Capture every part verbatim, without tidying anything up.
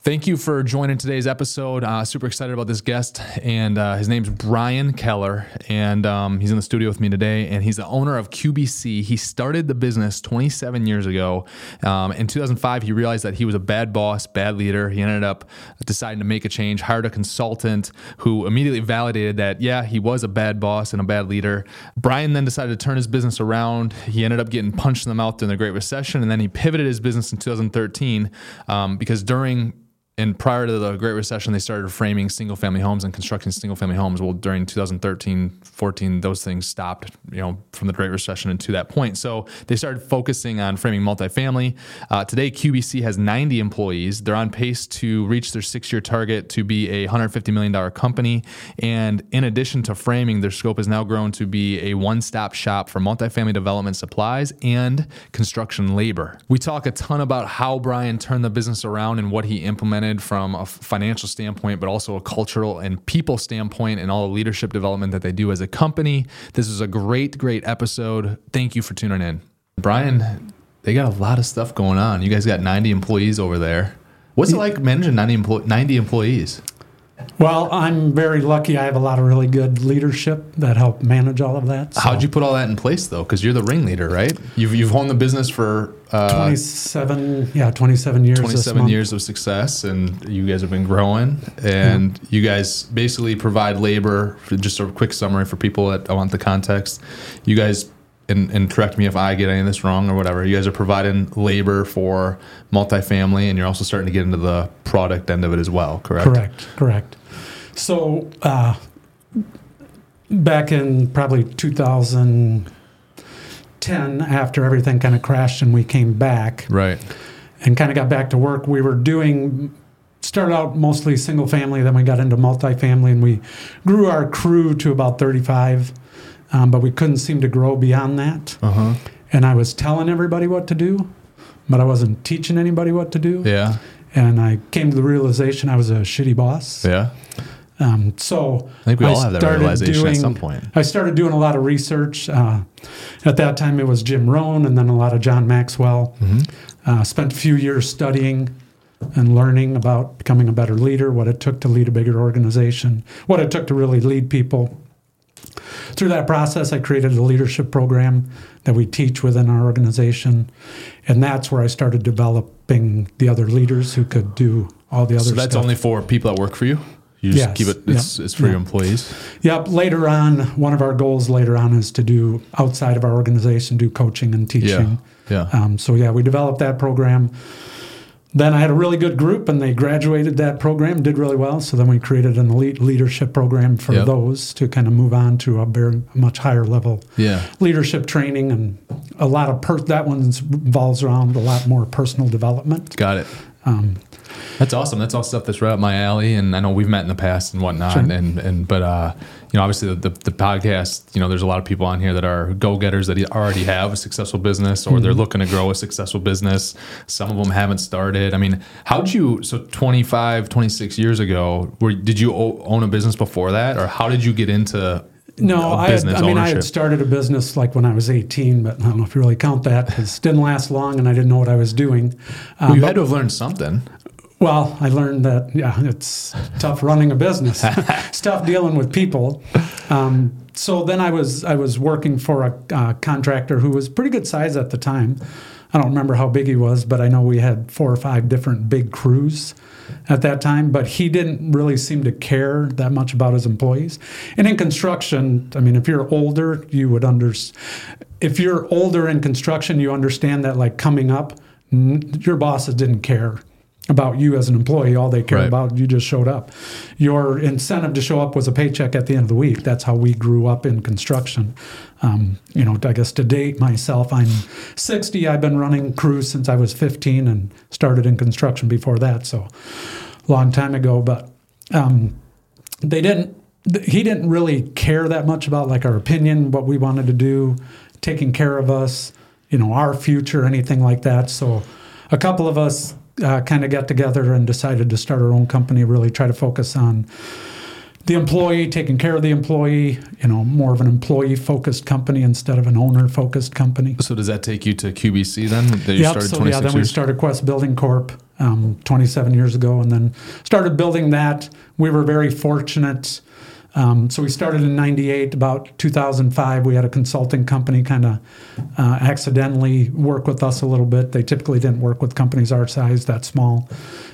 Thank you for joining today's episode. Uh, super excited about this guest, and uh, his name's Brian Keller, and um, he's in the studio with me today, and he's the owner of Q B C. He started the business twenty-seven years ago. Um, in two thousand five, he realized that he was a bad boss, bad leader. He ended up deciding to make a change, hired a consultant who immediately validated that, yeah, he was a bad boss and a bad leader. Brian then decided to turn his business around. He ended up getting punched in the mouth during the Great Recession, and then he pivoted his business in two thousand thirteen um, because during And prior to the Great Recession, they started framing single-family homes and constructing single-family homes. Well, during two thousand thirteen, fourteen, those things stopped, you know, from the Great Recession and to that point. So they started focusing on framing multifamily. Uh, today, Q B C has ninety employees. They're on pace to reach their six-year target to be a one hundred fifty million dollars company. And in addition to framing, their scope has now grown to be a one-stop shop for multifamily development supplies and construction labor. We talk a ton about how Brian turned the business around and what he implemented from a financial standpoint, but also a cultural and people standpoint, and all the leadership development that they do as a company. This is a great, great episode. Thank you for tuning in. Brian, they got a lot of stuff going on. You guys got ninety employees over there. What's it like managing ninety, empl- ninety employees? Well, I'm very lucky. I have a lot of really good leadership that help manage all of that. So. How'd you put all that in place, though? Because you're the ringleader, right? You've you've owned the business for uh, twenty-seven, yeah, twenty-seven years. Twenty-seven years of success, and you guys have been growing. And yeah. You guys basically provide labor. For just a quick summary for people that want the context. You guys. And, and correct me if I get any of this wrong or whatever. You guys are providing labor for multifamily, and you're also starting to get into the product end of it as well, correct? Correct, correct. So uh, back in probably two thousand ten, after everything kind of crashed and we came back, right, and kind of got back to work, we were doing, started out mostly single family, then we got into multifamily, and we grew our crew to about thirty-five. Um, but we couldn't seem to grow beyond that. Uh-huh. And I was telling everybody what to do, but I wasn't teaching anybody what to do. Yeah. And I came to the realization I was a shitty boss. Yeah. Um, so I think we all I have that realization doing, at some point. I started doing a lot of research. Uh, at that time, it was Jim Rohn and then a lot of John Maxwell. Mm-hmm. Uh, spent a few years studying and learning about becoming a better leader, what it took to lead a bigger organization, what it took to really lead people. Through that process, I created a leadership program that we teach within our organization, and that's where I started developing the other leaders who could do all the other stuff. So that's stuff. only for people that work for you? You just yes. keep it, it's, yep. it's for yep. your employees? Yep. Later on, one of our goals later on is to do, outside of our organization, do coaching and teaching. Yeah. yeah. Um, so yeah, we developed that program. Then I had a really good group, and they graduated that program, did really well. So then we created an elite leadership program for yep. those to kind of move on to a very much higher level yeah. leadership training, and a lot of per- that one involves around a lot more personal development. Got it. Um, That's awesome. That's all stuff that's right up my alley, and I know we've met in the past and whatnot. Sure. And and but uh, you know, obviously the, the the podcast, you know, there's a lot of people on here that are go-getters that already have a successful business, or mm-hmm. they're looking to grow a successful business. Some of them haven't started. I mean, how did you? So twenty-five, twenty-six years ago, were did you own a business before that, or how did you get into? No, I, had, I mean, ownership? I had started a business like when I was eighteen, but I don't know if you really count that because it didn't last long, and I didn't know what I was doing. Um, well, you but, had to have learned something. Well, I learned that, yeah, it's tough running a business. It's tough dealing with people. Um, so then I was I was working for a uh, contractor who was pretty good size at the time. I don't remember how big he was, but I know we had four or five different big crews at that time. But he didn't really seem to care that much about his employees. And in construction, I mean, if you're older, you would understand. If you're older in construction, you understand that, like, coming up, n- your bosses didn't care about you as an employee. All they cared right. about, you just showed up. Your incentive to show up was a paycheck at the end of the week. That's how we grew up in construction. Um, you know, I guess to date myself, I'm sixty. I've been running crews since I was fifteen and started in construction before that. So long time ago, but um, they didn't, he didn't really care that much about, like, our opinion, what we wanted to do, taking care of us, you know, our future, anything like that. So a couple of us Uh, kind of got together and decided to start our own company, really try to focus on the employee, taking care of the employee, you know, more of an employee-focused company instead of an owner-focused company. So does that take you to Q B C then? That you yep, started so twenty-six yeah, then years? we started Quest Building Corp. um, twenty-seven years ago, and then started building that. We were very fortunate. Um, so we started in ninety-eight. About two thousand five, we had a consulting company kind of uh, accidentally work with us a little bit. They typically didn't work with companies our size, that small.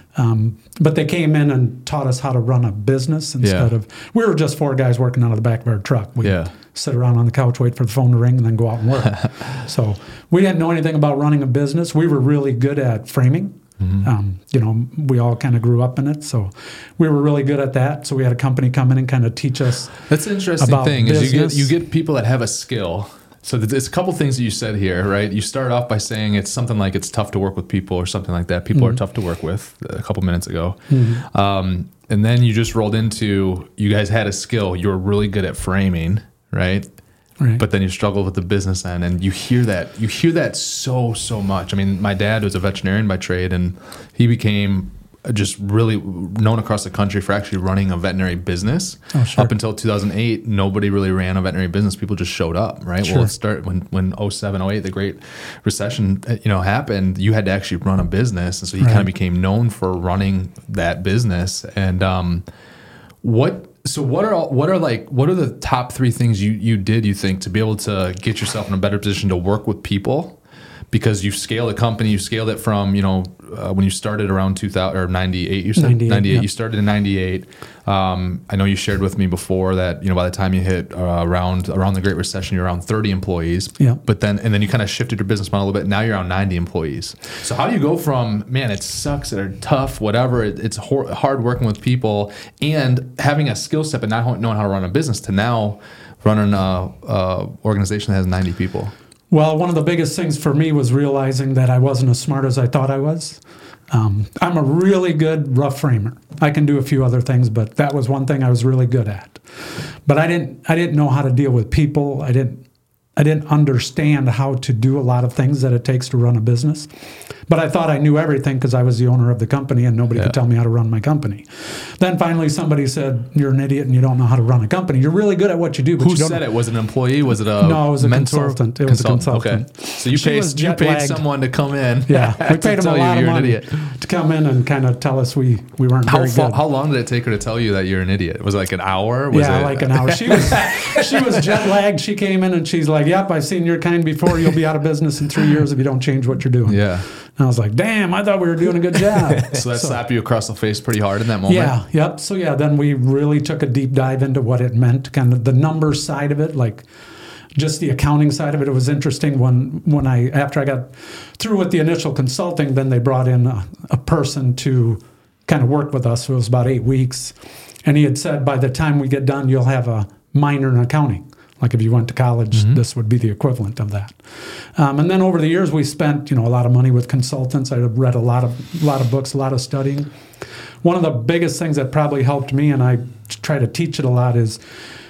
Um, but they came in and taught us how to run a business instead Yeah. of, we were just four guys working out of the back of our truck. We'd Yeah. sit around on the couch, wait for the phone to ring, and then go out and work. So we didn't know anything about running a business. We were really good at framing. Mm-hmm. Um, you know, we all kind of grew up in it. So we were really good at that. So we had a company come in and kind of teach us. That's the interesting about thing is you get, business. you get people that have a skill. So there's a couple things that you said here, right? You start off by saying it's something like it's tough to work with people or something like that. People Mm-hmm. are tough to work with a couple minutes ago. Mm-hmm. Um, and then you just rolled into, you guys had a skill. You were really good at framing, right? Right. But then you struggle with the business end, and you hear that you hear that so so much. I mean, my dad was a veterinarian by trade, and he became just really known across the country for actually running a veterinary business. Oh, sure. Up until two thousand eight, nobody really ran a veterinary business. People just showed up, right? Sure. Well, it started when when oh seven, oh eight, the Great Recession, you know, happened. You had to actually run a business, and so you Right. kind of became known for running that business. And um, what? So what are all, what are like what are the top three things you you did you think to be able to get yourself in a better position to work with people? Because you've scaled a company, you scaled it from, you know, uh, when you started around two thousand or ninety-eight, you said ninety-eight, ninety-eight, yeah. you started in ninety-eight. Um, I know you shared with me before that, you know, by the time you hit uh, around around the Great Recession, you're around thirty employees. Yeah. But then, and then you kind of shifted your business model a little bit. Now you're around ninety employees. So how do you go from, man, it sucks, they're tough, whatever, it, it's hor- hard working with people and having a skill set but not knowing how to run a business to now running a, a organization that has ninety people? Well, one of the biggest things for me was realizing that I wasn't as smart as I thought I was. Um, I'm a really good rough framer. I can do a few other things, but that was one thing I was really good at. But I didn't I didn't know how to deal with people. I didn't I didn't understand how to do a lot of things that it takes to run a business. But I thought I knew everything because I was the owner of the company and nobody Yeah. could tell me how to run my company. Then finally somebody said, "You're an idiot and you don't know how to run a company. You're really good at what you do, but Who you don't said know." it? Was it an employee? Was it a No, it was a mentor? consultant. It was a consultant. Okay. So you She paid was you paid jet-lagged. someone to come in. Yeah, we to paid them a tell you lot of you're an money idiot. to come in and kind of tell us we, we weren't How very fa- good. how long did it take her to tell you that you're an idiot? Was it like an hour? Was yeah, it, like an hour. She was she was jet lagged. She came in and she's like, "Yep, I've seen your kind before. You'll be out of business in three years if you don't change what you're doing." Yeah. And I was like, "Damn, I thought we were doing a good job." So that slapped you across the face pretty hard in that moment. Yeah, yep. So yeah, then we really took a deep dive into what it meant, kind of the numbers side of it, like just the accounting side of it. It was interesting when when I after I got through with the initial consulting, then they brought in a, a person to kind of work with us. It was about eight weeks, and he had said by the time we get done, you'll have a minor in accounting. Like if you went to college, Mm-hmm. this would be the equivalent of that. Um, and then over the years, we spent you know a lot of money with consultants. I read a lot of a lot of books, a lot of studying. One of the biggest things that probably helped me, and I try to teach it a lot, is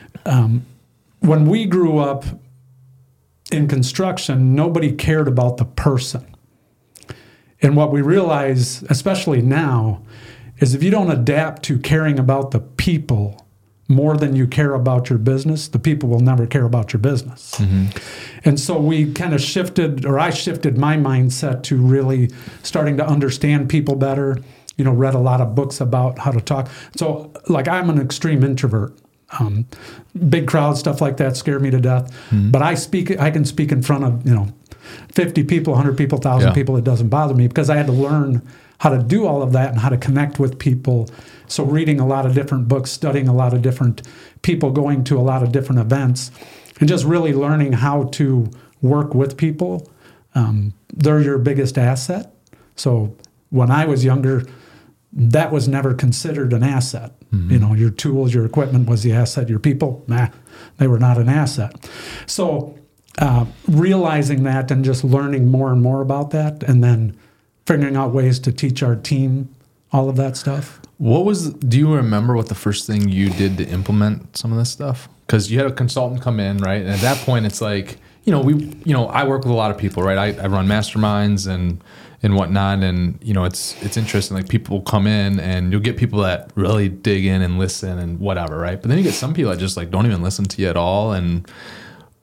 um, when we grew up in construction, nobody cared about the person. And what we realize, especially now, is if you don't adapt to caring about the people more than you care about your business, the people will never care about your business. Mm-hmm. And so we kind of shifted, or I shifted my mindset to really starting to understand people better, you know, read a lot of books about how to talk. So like I'm an extreme introvert. Um, big crowd, stuff like that scare me to death. Mm-hmm. But I speak, I can speak in front of, you know, fifty people, one hundred people, one thousand Yeah. people. It doesn't bother me because I had to learn how to do all of that and how to connect with people. So reading a lot of different books, studying a lot of different people, going to a lot of different events, and just really learning how to work with people. Um, they're your biggest asset. So when I was younger, that was never considered an asset. Mm-hmm. You know, your tools, your equipment was the asset. Your people, nah, they were not an asset. So uh, realizing that and just learning more and more about that, and then figuring out ways to teach our team all of that stuff. What was, do you remember what the first thing you did to implement some of this stuff? Because you had a consultant come in, right? And at that point, it's like, you know, we, you know, I work with a lot of people, right? I, I run masterminds and, and whatnot. And, you know, it's, it's interesting. Like people will come in and you'll get people that really dig in and listen and whatever, right? But then you get some people that just like don't even listen to you at all. And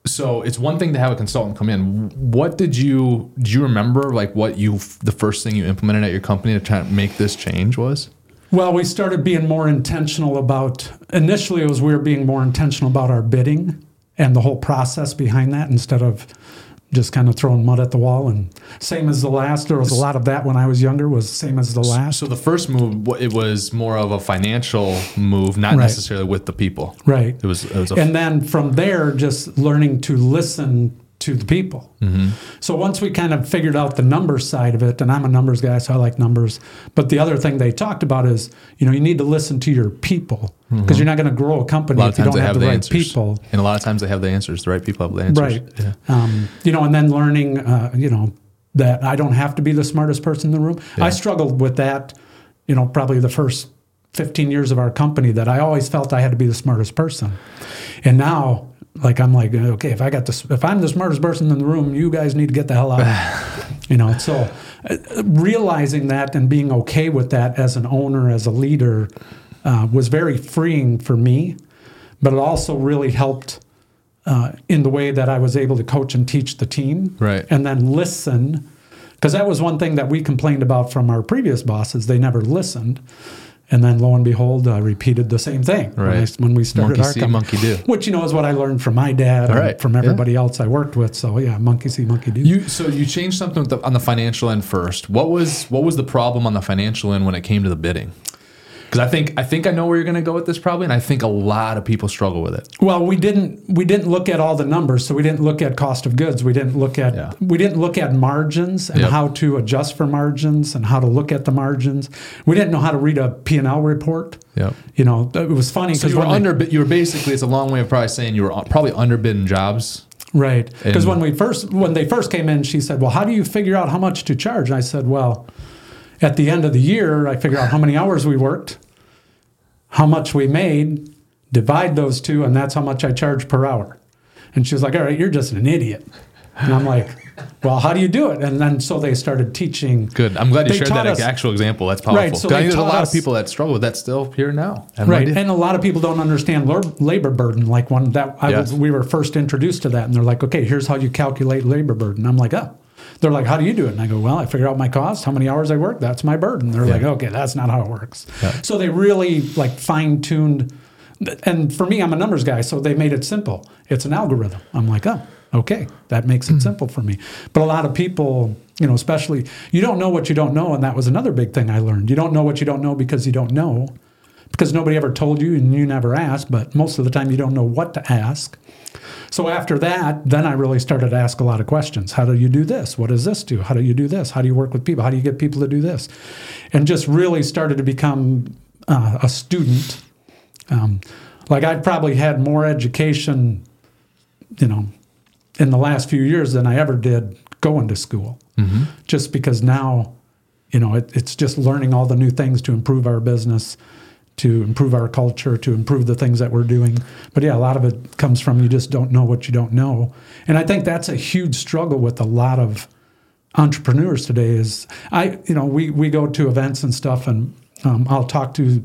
so it's one thing to have a consultant come in. What did you, do you remember like what you, the first thing you implemented at your company to try to make this change was? Well, we started being more intentional about, initially it was we were being more intentional about our bidding and the whole process behind that instead of just kind of throwing mud at the wall. And same as the last, there was a lot of that when I was younger, was same as the last. So the first move, it was more of a financial move, not Right. necessarily with the people. Right. It was, it was a, And then from there, just learning to listen to the people. Mm-hmm. So once we kind of figured out the numbers side of it, and I'm a numbers guy, so I like numbers. But the other thing they talked about is, you know, you need to listen to your people because Mm-hmm. you're not going to grow a company if you don't have, have the right answers. people. And a lot of times they have the answers. The right people have the answers. Right. Yeah. Um, you know, and then learning, uh, you know, that I don't have to be the smartest person in the room. Yeah. I struggled with that, you know, probably the first fifteen years of our company, that I always felt I had to be the smartest person. And now, like, I'm like, okay, if I got this, if I'm the smartest person in the room, you guys need to get the hell out. You know, so uh, realizing that and being okay with that as an owner, as a leader, uh, was very freeing for me, but it also really helped uh, in the way that I was able to coach and teach the team. Right. And then listen, because that was one thing that we complained about from our previous bosses. They never listened. And then lo and behold, I repeated the same thing Right. when, I, when we started Monkey our see, company. monkey do. Which, you know, is what I learned from my dad All and right. from everybody else I worked with. So yeah, monkey see, monkey do. You so you changed something with the, on the financial end first. What was what was the problem on the financial end when it came to the bidding? Because I think I think I know where you're going to go with this probably, and I think a lot of people struggle with it. Well, we didn't we didn't look at all the numbers, so we didn't look at cost of goods. We didn't look at Yeah. we didn't look at margins and Yep. how to adjust for margins and how to look at the margins. We didn't know how to read a P and L report. Yeah. You know, it was funny So because you were when they- under. You were basically. It's a long way of probably saying you were probably underbidding jobs. right, because And- when we first when they first came in, she said, "Well, how do you figure out how much to charge?" And I said, "Well, at the end of the year, I figure out how many hours we worked, how much we made, divide those two, and that's how much I charge per hour." And she was like, "All right, you're just an idiot." And I'm like, "Well, how do you do it?" And then so they started teaching. Good. I'm glad you They shared taught that us- actual example. That's powerful. Right, so 'Cause I they think there's a taught lot us- of people that struggle with that still here now. I have no Right, idea. and a lot of people don't understand lor- labor burden. Like when that I Yes. was, we were first introduced to that, and they're like, "Okay, here's how you calculate labor burden." I'm like, "Oh." They're like, "How do you do it?" And I go, "Well, I figure out my cost, how many hours I work. That's my burden." They're Yeah. like, "Okay, that's not how it works." Yeah. So they really like fine tuned. And for me, I'm a numbers guy, so they made it simple. It's an algorithm. I'm like, "Oh, okay, that makes it simple for me." But a lot of people, you know, especially, you don't know what you don't know, and that was another big thing I learned. You don't know what you don't know because you don't know, because nobody ever told you and you never asked. But most of the time, you don't know what to ask. So after that, then I really started to ask a lot of questions. How do you do this? What does this do? How do you do this? How do you work with people? How do you get people to do this? And just really started to become uh, a student. Um, like I've probably had more education, you know, in the last few years than I ever did going to school. Mm-hmm. Just because now, you know, it, it's just learning all the new things to improve our business, to improve our culture, to improve the things that we're doing. But yeah, a lot of it comes from you just don't know what you don't know. And I think that's a huge struggle with a lot of entrepreneurs today is I, you know, we, we go to events and stuff, and um, I'll talk to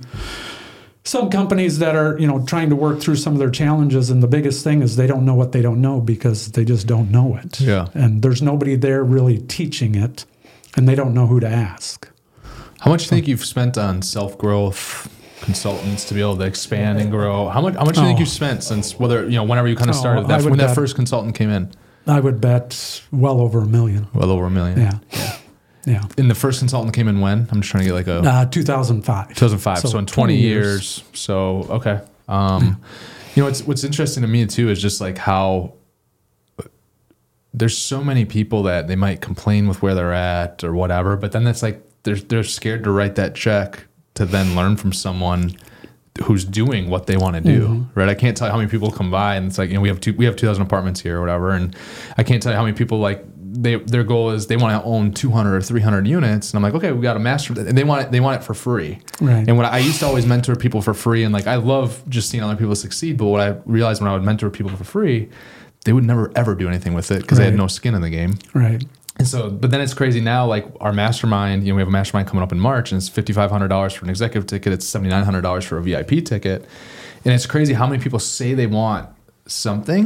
some companies that are, you know, trying to work through some of their challenges. And the biggest thing is they don't know what they don't know because they just don't know it. Yeah. And there's nobody there really teaching it, and they don't know who to ask. How much do you think you've spent on self-growth consultants to be able to expand and grow? How much? How much do you think Oh. you've spent since whether you know whenever you kind of Oh, started I that would when that bet- first consultant came in? I would bet well over a million. Well over a million. Yeah. Yeah. And the first consultant came in when? I'm just trying to get like a Uh, two thousand five. two thousand five. So, So in twenty, twenty years. years. So okay. Um, you know, what's what's interesting to me too is just like how there's so many people that they might complain with where they're at or whatever, but then it's like they're they're scared to write that check to then learn from someone who's doing what they want to do, Mm-hmm. right? I can't tell you how many people come by and it's like, you know, we have two we have two thousand apartments here or whatever, and I can't tell you how many people like they their goal is they want to own two hundred or three hundred units, and I'm like, okay, we got a master, and they want it they want it for free, Right. And what I used to always mentor people for free, and like I love just seeing other people succeed, but what I realized when I would mentor people for free, they would never ever do anything with it because they had Right. no skin in the game. Right. And so, but then it's crazy now, like our mastermind, you know, we have a mastermind coming up in March and it's fifty-five hundred dollars for an executive ticket. It's seventy-nine hundred dollars for a V I P ticket. And it's crazy how many people say they want something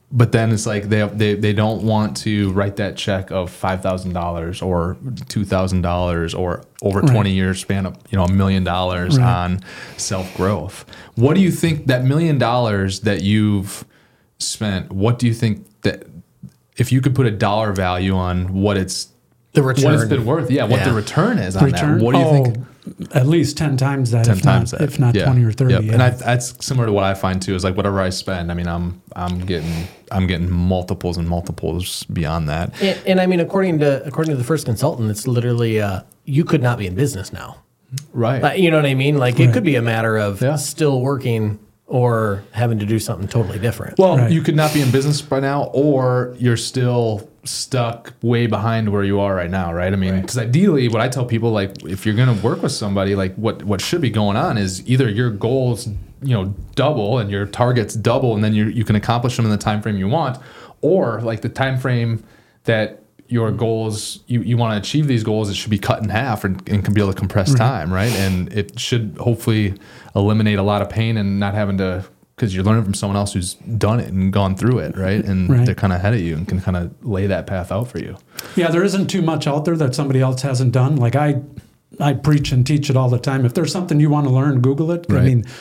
but then it's like they they they don't want to write that check of five thousand dollars or two thousand dollars or over Right. twenty years span of you know a million dollars Right. on self growth. What do you think that million dollars that you've spent? What do you think that if you could put a dollar value on what it's The return. what it's been worth? Yeah, what Yeah. the return is on Return? that. What do you oh, think? At least ten times that, Ten if times not, that, if not Yeah. twenty or thirty. Yep. Yeah. And I, that's similar to what I find too. Is like whatever I spend, I mean, I'm I'm getting I'm getting multiples and multiples beyond that. And, and I mean, according to according to the first consultant, it's literally uh, you could not be in business now. Right. Uh, you know what I mean? Like it could be a matter of Yeah. still working or having to do something totally different. Well, Right. you could not be in business by now, or you're still stuck way behind where you are right now, right? I mean, because ideally, what I tell people, like, if you're going to work with somebody, like, what what should be going on is either your goals, you know, double and your targets double, and then you you can accomplish them in the time frame you want, or like the time frame that your goals you, you want to achieve these goals, it should be cut in half and, and can be able to compress time, right? And it should hopefully eliminate a lot of pain and not having to, because you're learning from someone else who's done it and gone through it, right? And Right. they're kind of ahead of you and can kind of lay that path out for you. Yeah, there isn't too much out there that somebody else hasn't done. Like I, I preach and teach it all the time. If there's something you want to learn, Google it. I Right. mean,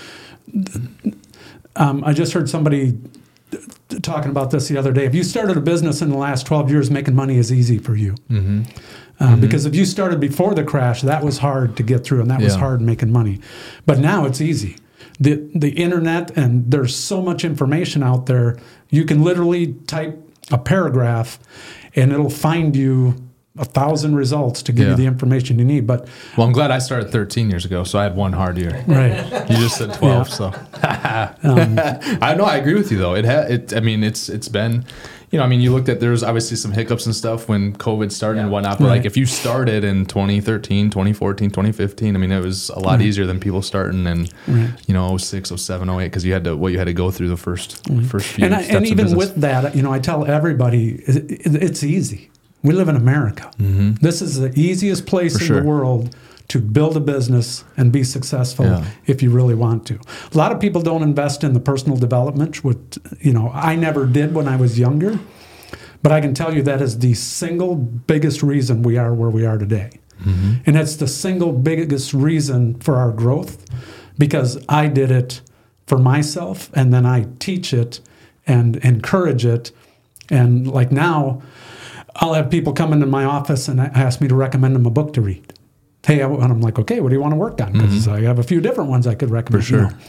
um, I just heard somebody talking about this the other day. If you started a business in the last twelve years, making money is easy for you. Mm-hmm. Uh, Mm-hmm. Because if you started before the crash, that was hard to get through, and that was Yeah. hard making money. But now it's easy. The the internet, and there's so much information out there. You can literally type a paragraph, and it'll find you a thousand results to give Yeah. you the information you need. But Well, I'm glad I started thirteen years ago, so I had one hard year. right, You just said twelve, Yeah. so um, I know I agree with you though. It ha- it I mean it's it's been, you know, I mean you looked at there was obviously some hiccups and stuff when COVID started and whatnot, but Right. like if you started in twenty thirteen, twenty fourteen, twenty fifteen, I mean it was a lot easier than people starting in Right. you know oh six, oh seven, oh eight because you had to what you had to go through the first first few and I, steps and of even business. with that, you know, I tell everybody it, it, it's easy. We live in America. This is the easiest place For in sure. the world to build a business and be successful Yeah. if you really want to. A lot of people don't invest in the personal development, which, you know, I never did when I was younger. But I can tell you that is the single biggest reason we are where we are today. And it's the single biggest reason for our growth because I did it for myself and then I teach it and encourage it. And like now, I'll have people come into my office and ask me to recommend them a book to read. Hey, and I'm like, okay, what do you want to work on? Because I have a few different ones I could recommend. For sure. you know.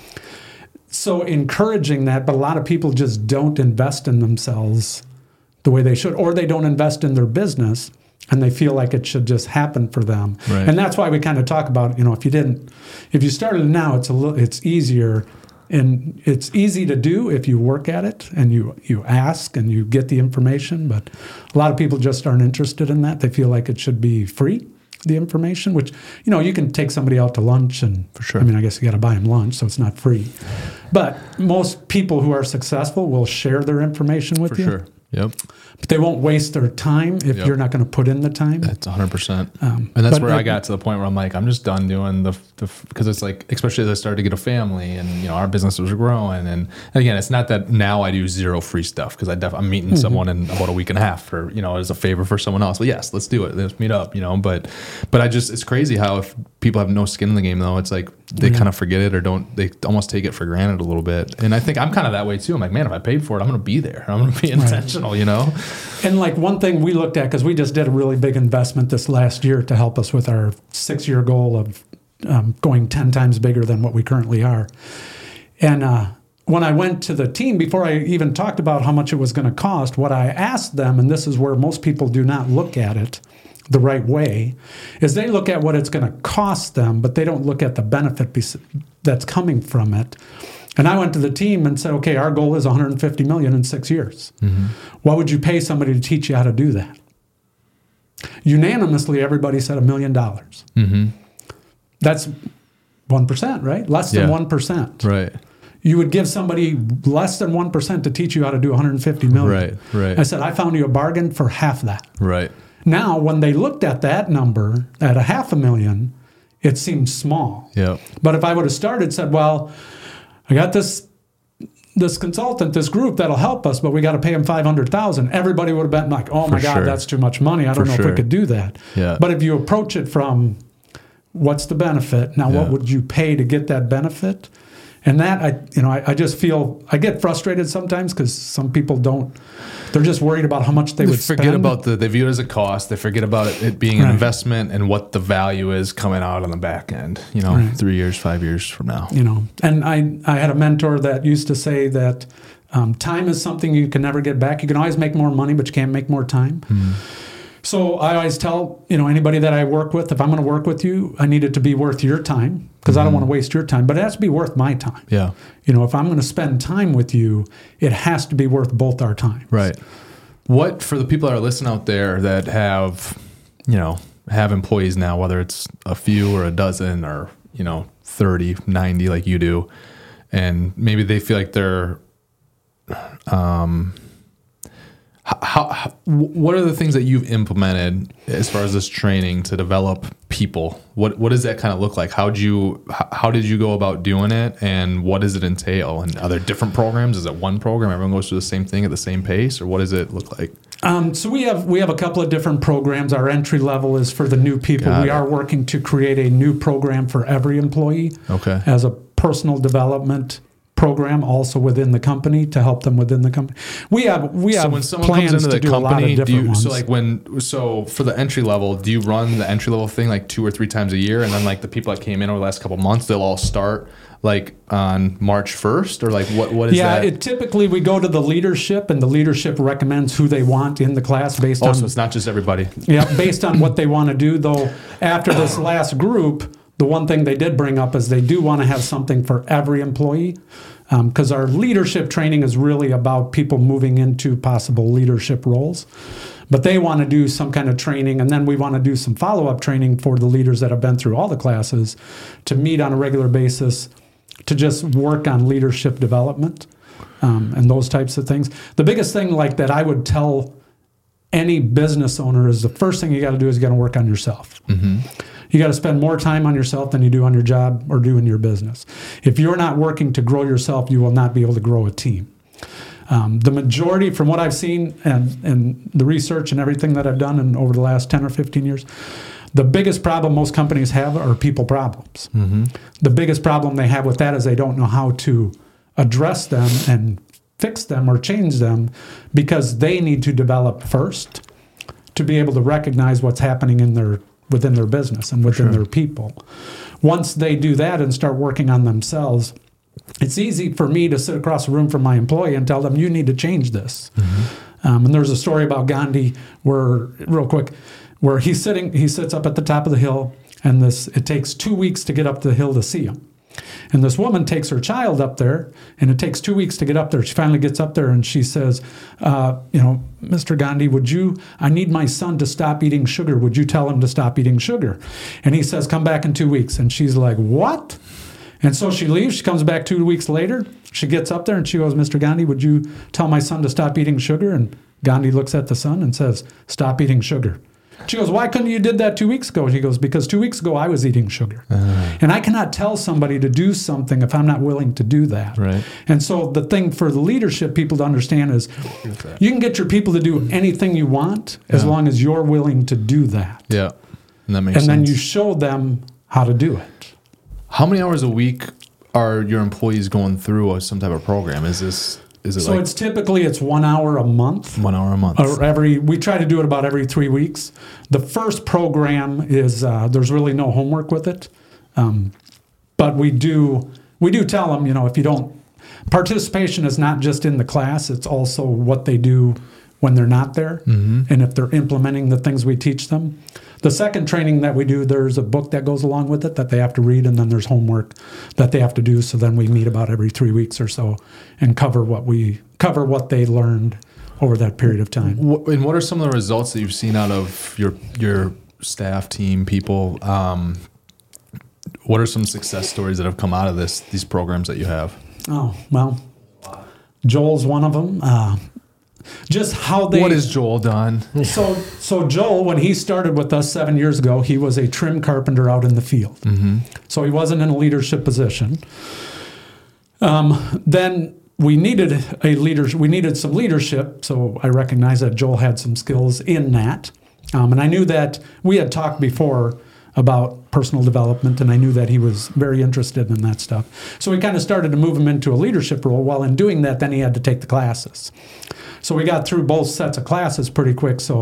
So encouraging that, but a lot of people just don't invest in themselves the way they should, or they don't invest in their business and they feel like it should just happen for them. Right. And that's why we kind of talk about, you know, if you didn't, if you started now, it's a little, it's easier. And it's easy to do if you work at it and you, you ask and you get the information. But a lot of people just aren't interested in that. They feel like it should be free, the information, which, you know, you can take somebody out to lunch and, For sure. I mean, I guess you got to buy them lunch, so it's not free. But most people who are successful will share their information with For you. sure. Yep. But they won't waste their time if Yep. you're not going to put in the time. That's one hundred percent. Um, And that's but where I it- got to the point where I'm like, I'm just done doing the, because it's like, especially as I started to get a family and, you know, our business was growing. And, and again, it's not that now I do zero free stuff because I def- I'm meeting someone in about a week and a half for, you know, as a favor for someone else. But yes, let's do it. Let's meet up, you know, but, but I just, it's crazy how if people have no skin in the game though, it's like they kind of forget it or don't, they almost take it for granted a little bit. And I think I'm kind of that way too. I'm like, man, if I paid for it, I'm going to be there. I'm going to be intentional, you know? And like one thing we looked at, because we just did a really big investment this last year to help us with our six-year goal of um, going ten times bigger than what we currently are. And uh, when I went to the team, before I even talked about how much it was going to cost, what I asked them, and this is where most people do not look at it the right way, is they look at what it's going to cost them, but they don't look at the benefit bes- that's coming from it. And I went to the team and said, okay, our goal is one hundred fifty million dollars in six years. Mm-hmm. What would you pay somebody to teach you how to do that? Unanimously, everybody said a million dollars. Mm-hmm. That's one percent, right? Less than Yeah. one percent. Right. You would give somebody less than one percent to teach you how to do one hundred fifty million dollars. Right, right. I said, I found you a bargain for half that. Right. Now, when they looked at that number at a half a million, it seemed small. Yeah. But if I would have started, said, well, I got this this consultant, this group that'll help us, but we got to pay them five hundred thousand dollars. Everybody would have been like, oh my For God, sure. that's too much money. I don't For know sure. if we could do that. Yeah. But if you approach it from what's the benefit? Now, Yeah. what would you pay to get that benefit? And that, I, you know, I, I just feel, I get frustrated sometimes because some people don't, they're just worried about how much they, They would forget spend. about the, they view it as a cost. They forget about it, it being an Right. investment and what the value is coming out on the back end, you know, Right. three years, five years from now. You know, and I, I had a mentor that used to say that um, time is something you can never get back. You can always make more money, but you can't make more time. Hmm. So I always tell, you know, anybody that I work with, if I'm going to work with you, I need it to be worth your time because I don't want to waste your time, but it has to be worth my time. Yeah. You know, if I'm going to spend time with you, it has to be worth both our time. Right. What, for the people that are listening out there that have, you know, have employees now, whether it's a few or a dozen or, you know, thirty, ninety like you do, and maybe they feel like they're, um, how, how what are the things that you've implemented as far as this training to develop people? What what does that kind of look like? How did you how did you go about doing it, and what does it entail? And are there different programs? Is it one program? Everyone goes through the same thing at the same pace, or what does it look like? Um, so we have we have a couple of different programs. Our entry level is for the new people. Got we it. are working to create a new program for every employee Okay. as a personal development program, also within the company to help them within the company. We have we So have when someone plans comes into to the do a lot of company, do different you ones. so like when so for the entry level, do you run the entry level thing like two or three times a year, and then like the people that came in over the last couple of months, they'll all start like on March first, or like what what is yeah, that? it typically we go to the leadership, and the leadership recommends who they want in the class based oh, on so it's not just everybody. yeah, based on what they want to do. Though after this last group, the one thing they did bring up is they do want to have something for every employee, because our leadership training is really about people moving into possible leadership roles. But they want to do some kind of training, and then we want to do some follow-up training for the leaders that have been through all the classes to meet on a regular basis to just work on leadership development um, and those types of things. The biggest thing like that I would tell any business owner is the first thing you got to do is you got to work on yourself. Mm-hmm. You got to spend more time on yourself than you do on your job or do in your business. If you're not working to grow yourself, you will not be able to grow a team. Um, the majority, from what I've seen and, and the research and everything that I've done in over the last ten or fifteen years, the biggest problem most companies have are people problems. Mm-hmm. The biggest problem they have with that is they don't know how to address them and fix them or change them because they need to develop first to be able to recognize what's happening in their within their business and within Sure. their people. Once they do that and start working on themselves, it's easy for me to sit across the room from my employee and tell them, you need to change this. Mm-hmm. Um, and there's a story about Gandhi where, real quick, where he's sitting, he sits up at the top of the hill, and this it takes two weeks to get up the hill to see him. And this woman takes her child up there, and it takes two weeks to get up there. She finally gets up there, and she says, uh, you know, Mister Gandhi, would you, I need my son to stop eating sugar. Would you tell him to stop eating sugar? And he says, come back in two weeks. And she's like, what? And so she leaves. She comes back two weeks later. She gets up there, and she goes, Mister Gandhi, would you tell my son to stop eating sugar? And Gandhi looks at the son and says, stop eating sugar. She goes, why couldn't you did that two weeks ago? He goes, because two weeks ago I was eating sugar. Uh, and I cannot tell somebody to do something if I'm not willing to do that. Right. And so the thing for the leadership people to understand is you can get your people to do anything you want as Yeah. long as you're willing to do that. Yeah. And that makes And sense. then you show them how to do it. How many hours a week are your employees going through some type of program? Is this is it So like it's typically it's one hour a month. one hour a month? Or every we try to do it about every three weeks. The first program is uh, there's really no homework with it, um, but we do we do tell them, you know, if you don't participation is not just in the class, it's also what they do when they're not there, Mm-hmm. and if they're implementing the things we teach them. The second training that we do, there's a book that goes along with it that they have to read, and then there's homework that they have to do. So then we meet about every three weeks or so and cover what we cover what they learned over that period of time. Wh- And what are some of the results that you've seen out of your your staff, team, people? Um, what are some success stories that have come out of this these programs that you have? Oh, well, Joel's one of them. Uh, just how they. What has Joel done? So, so Joel, when he started with us seven years ago, he was a trim carpenter out in the field. Mm-hmm. So he wasn't in a leadership position. Um, then we needed a leader. We needed some leadership. So I recognized that Joel had some skills in that, um, and I knew that we had talked before about personal development, and I knew that he was very interested in that stuff. So we kind of started to move him into a leadership role. While in doing that, then he had to take the classes. So we got through both sets of classes pretty quick. So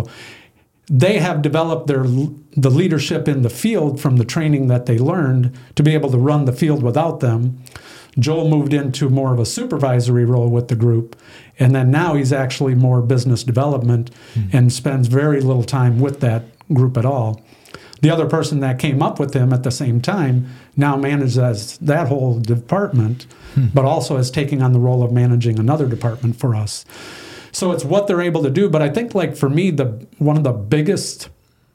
they have developed their the leadership in the field from the training that they learned to be able to run the field without them. Joel moved into more of a supervisory role with the group, and then now he's actually more business development mm-hmm. and spends very little time with that group at all. The other person that came up with him at the same time now manages that whole department, hmm. but also is taking on the role of managing another department for us. So it's what they're able to do. But I think, like, for me, the one of the biggest,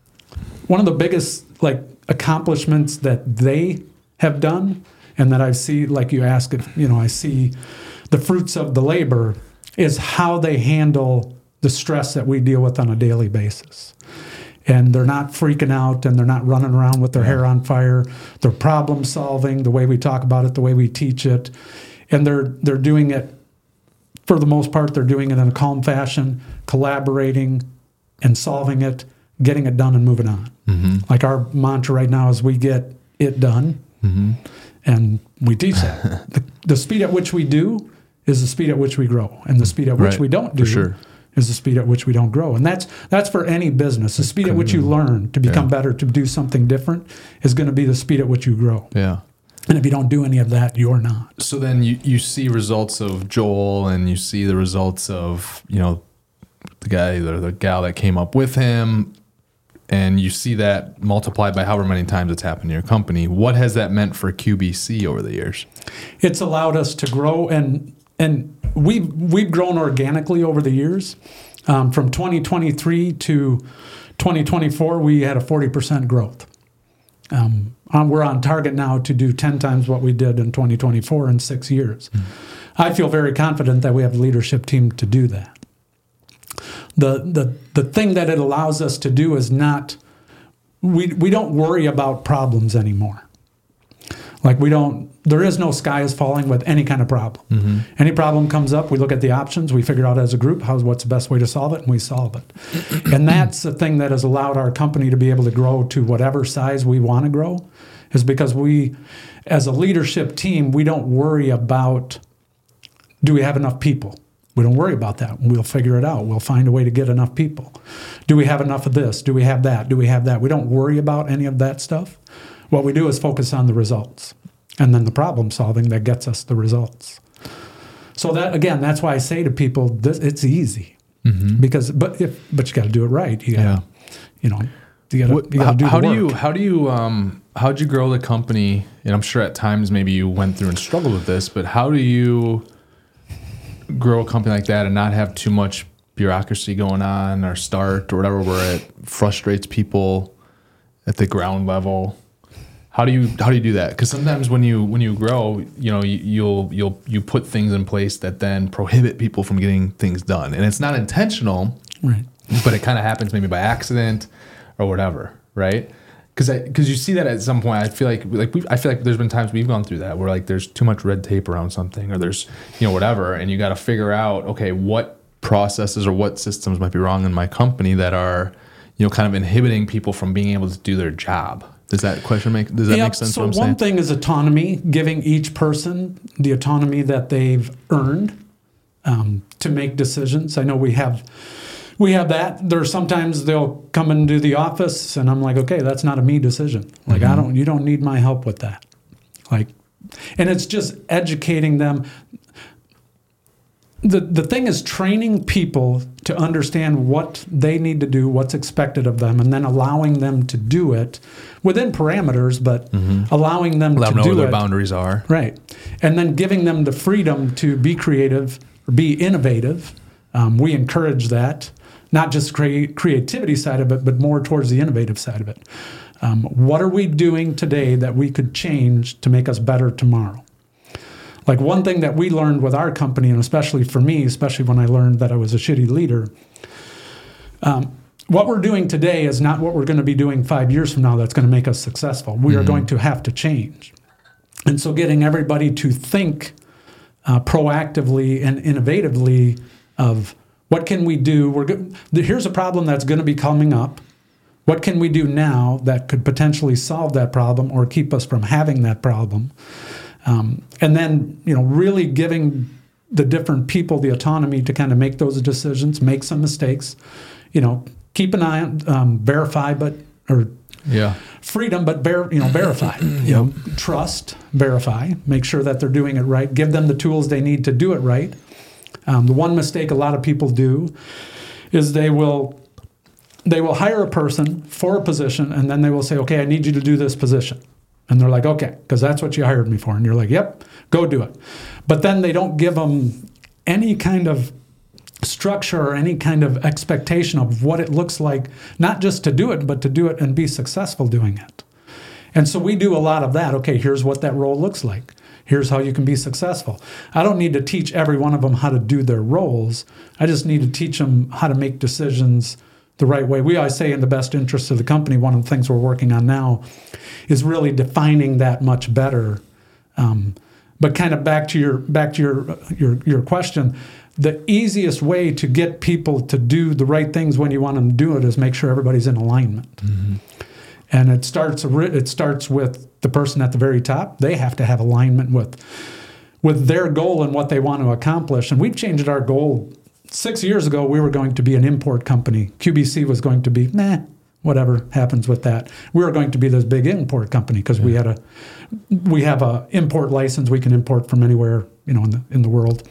one of the biggest like accomplishments that they have done, and that I see, like you ask, if you know, I see the fruits of the labor, is how they handle the stress that we deal with on a daily basis. And they're not freaking out, and they're not running around with their hair on fire. They're problem solving the way we talk about it, the way we teach it, and they're they're doing it. For the most part, they're doing it in a calm fashion, collaborating and solving it, getting it done and moving on. Mm-hmm. Like our mantra right now is we get it done, mm-hmm. and we teach that. the, the speed at which we do is the speed at which we grow, and the speed at which right. we don't do For sure. is the speed at which we don't grow. And that's that's for any business. The speed at which you learn to become yeah. better, to do something different, is going to be the speed at which you grow. Yeah. And if you don't do any of that, you're not. So then you, you see results of Joel, and you see the results of, you know, the guy or the gal that came up with him, and you see that multiplied by however many times it's happened in your company. What has that meant for Q B C over the years? It's allowed us to grow, and and we've, we've grown organically over the years. Um, from twenty twenty-three to twenty twenty-four, we had a forty percent growth. Um, we're on target now to do ten times what we did in twenty twenty-four in six years. Mm. I feel very confident that we have a leadership team to do that. The the the thing that it allows us to do is not, we we don't worry about problems anymore. Like we don't, there is no sky is falling with any kind of problem. Mm-hmm. Any problem comes up, we look at the options, we figure out as a group how's what's the best way to solve it, and we solve it. And that's the thing that has allowed our company to be able to grow to whatever size we want to grow, is because we, as a leadership team, we don't worry about, do we have enough people? We don't worry about that. We'll figure it out. We'll find a way to get enough people. Do we have enough of this? Do we have that? Do we have that? We don't worry about any of that stuff. What we do is focus on the results, and then the problem solving that gets us the results. So that, again, that's why I say to people, this, it's easy, mm-hmm. because but if but you got to do it right. You got yeah. you know you got to how, do the how work. do you how do you um how'd you grow the company? And I'm sure at times maybe you went through and struggled with this, but how do you grow a company like that and not have too much bureaucracy going on or start or whatever where it frustrates people at the ground level? How do you how do you do that? Because sometimes when you when you grow, you know, you, you'll you'll you put things in place that then prohibit people from getting things done, and it's not intentional, right? But it kind of happens maybe by accident or whatever, right? Because because you see that at some point. I feel like like we I feel like there's been times we've gone through that where like there's too much red tape around something, or there's you know whatever, and you got to figure out, okay, what processes or what systems might be wrong in my company that are you know kind of inhibiting people from being able to do their job. Does that question make does that yep. make sense? So what I'm one saying? thing is autonomy, giving each person the autonomy that they've earned um, to make decisions. I know we have we have that. There are sometimes they'll come into the office and I'm like, okay, that's not a me decision. Like mm-hmm. I don't you don't need my help with that. Like, and it's just educating them. The the thing is training people to understand what they need to do, what's expected of them, and then allowing them to do it within parameters, but mm-hmm. allowing them Let to them know do where their it. boundaries are. Right. And then giving them the freedom to be creative, or be innovative. Um, we encourage that, not just cre- creativity side of it, but more towards the innovative side of it. Um, what are we doing today that we could change to make us better tomorrow? Like one thing that we learned with our company, and especially for me, especially when I learned that I was a shitty leader, um, what we're doing today is not what we're going to be doing five years from now that's going to make us successful. We mm-hmm. are going to have to change. And so getting everybody to think uh, proactively and innovatively of what can we do. We're go- here's a problem that's going to be coming up. What can we do now that could potentially solve that problem or keep us from having that problem? Um, and then, you know, really giving the different people the autonomy to kind of make those decisions, make some mistakes, you know, keep an eye on, um, verify, but, or Yeah. freedom, but ver- you know, verify, you know, trust, verify, make sure that they're doing it right, give them the tools they need to do it right. Um, the one mistake a lot of people do is they will they will hire a person for a position, and then they will say, okay, I need you to do this position. And they're like, okay, because that's what you hired me for. And you're like, yep, go do it. But then they don't give them any kind of structure or any kind of expectation of what it looks like, not just to do it, but to do it and be successful doing it. And so we do a lot of that. Okay, here's what that role looks like. Here's how you can be successful. I don't need to teach every one of them how to do their roles. I just need to teach them how to make decisions the right way. We always say in the best interest of the company, one of the things we're working on now is really defining that much better. Um, but kind of back to your back to your your your question, the easiest way to get people to do the right things when you want them to do it is make sure everybody's in alignment. Mm-hmm. And it starts it starts with the person at the very top. They have to have alignment with with their goal and what they want to accomplish. And we've changed our goal. Six years ago, we were going to be an import company. Q B C was going to be, meh, whatever happens with that. We were going to be this big import company because yeah. we had a we have a import license. We can import from anywhere, you know, in the in the world.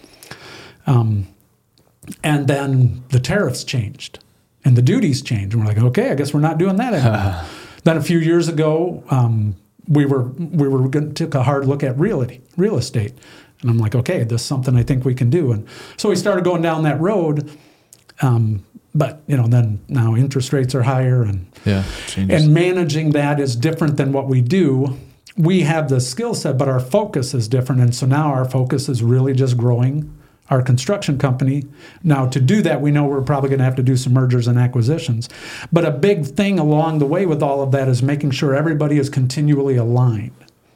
Um, and then the tariffs changed and the duties changed. And we're like, okay, I guess we're not doing that anymore. Then a few years ago, um, we were we were going took a hard look at realty, real estate. And I'm like, okay, this is something I think we can do. And so we started going down that road. Um, but, you know, then now interest rates are higher. And, yeah, changes. And managing that is different than what we do. We have the skill set, but our focus is different. And so now our focus is really just growing our construction company. Now, to do that, we know we're probably going to have to do some mergers and acquisitions. But a big thing along the way with all of that is making sure everybody is continually aligned.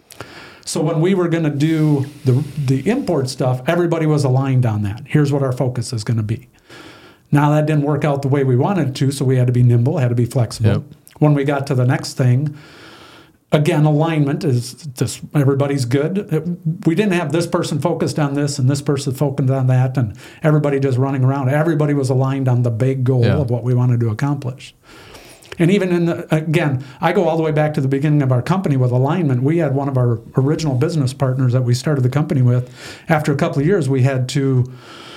So when we were going to do the the import stuff, everybody was aligned on that. Here's what our focus is going to be. Now, that didn't work out the way we wanted it to, so we had to be nimble, had to be flexible. Yep. When we got to the next thing, again, alignment is just everybody's good. It, we didn't have this person focused on this and this person focused on that, and everybody just running around. Everybody was aligned on the big goal yeah. of what we wanted to accomplish. And even in the, again, I go all the way back to the beginning of our company with alignment. We had one of our original business partners that we started the company with. After a couple of years, we had to,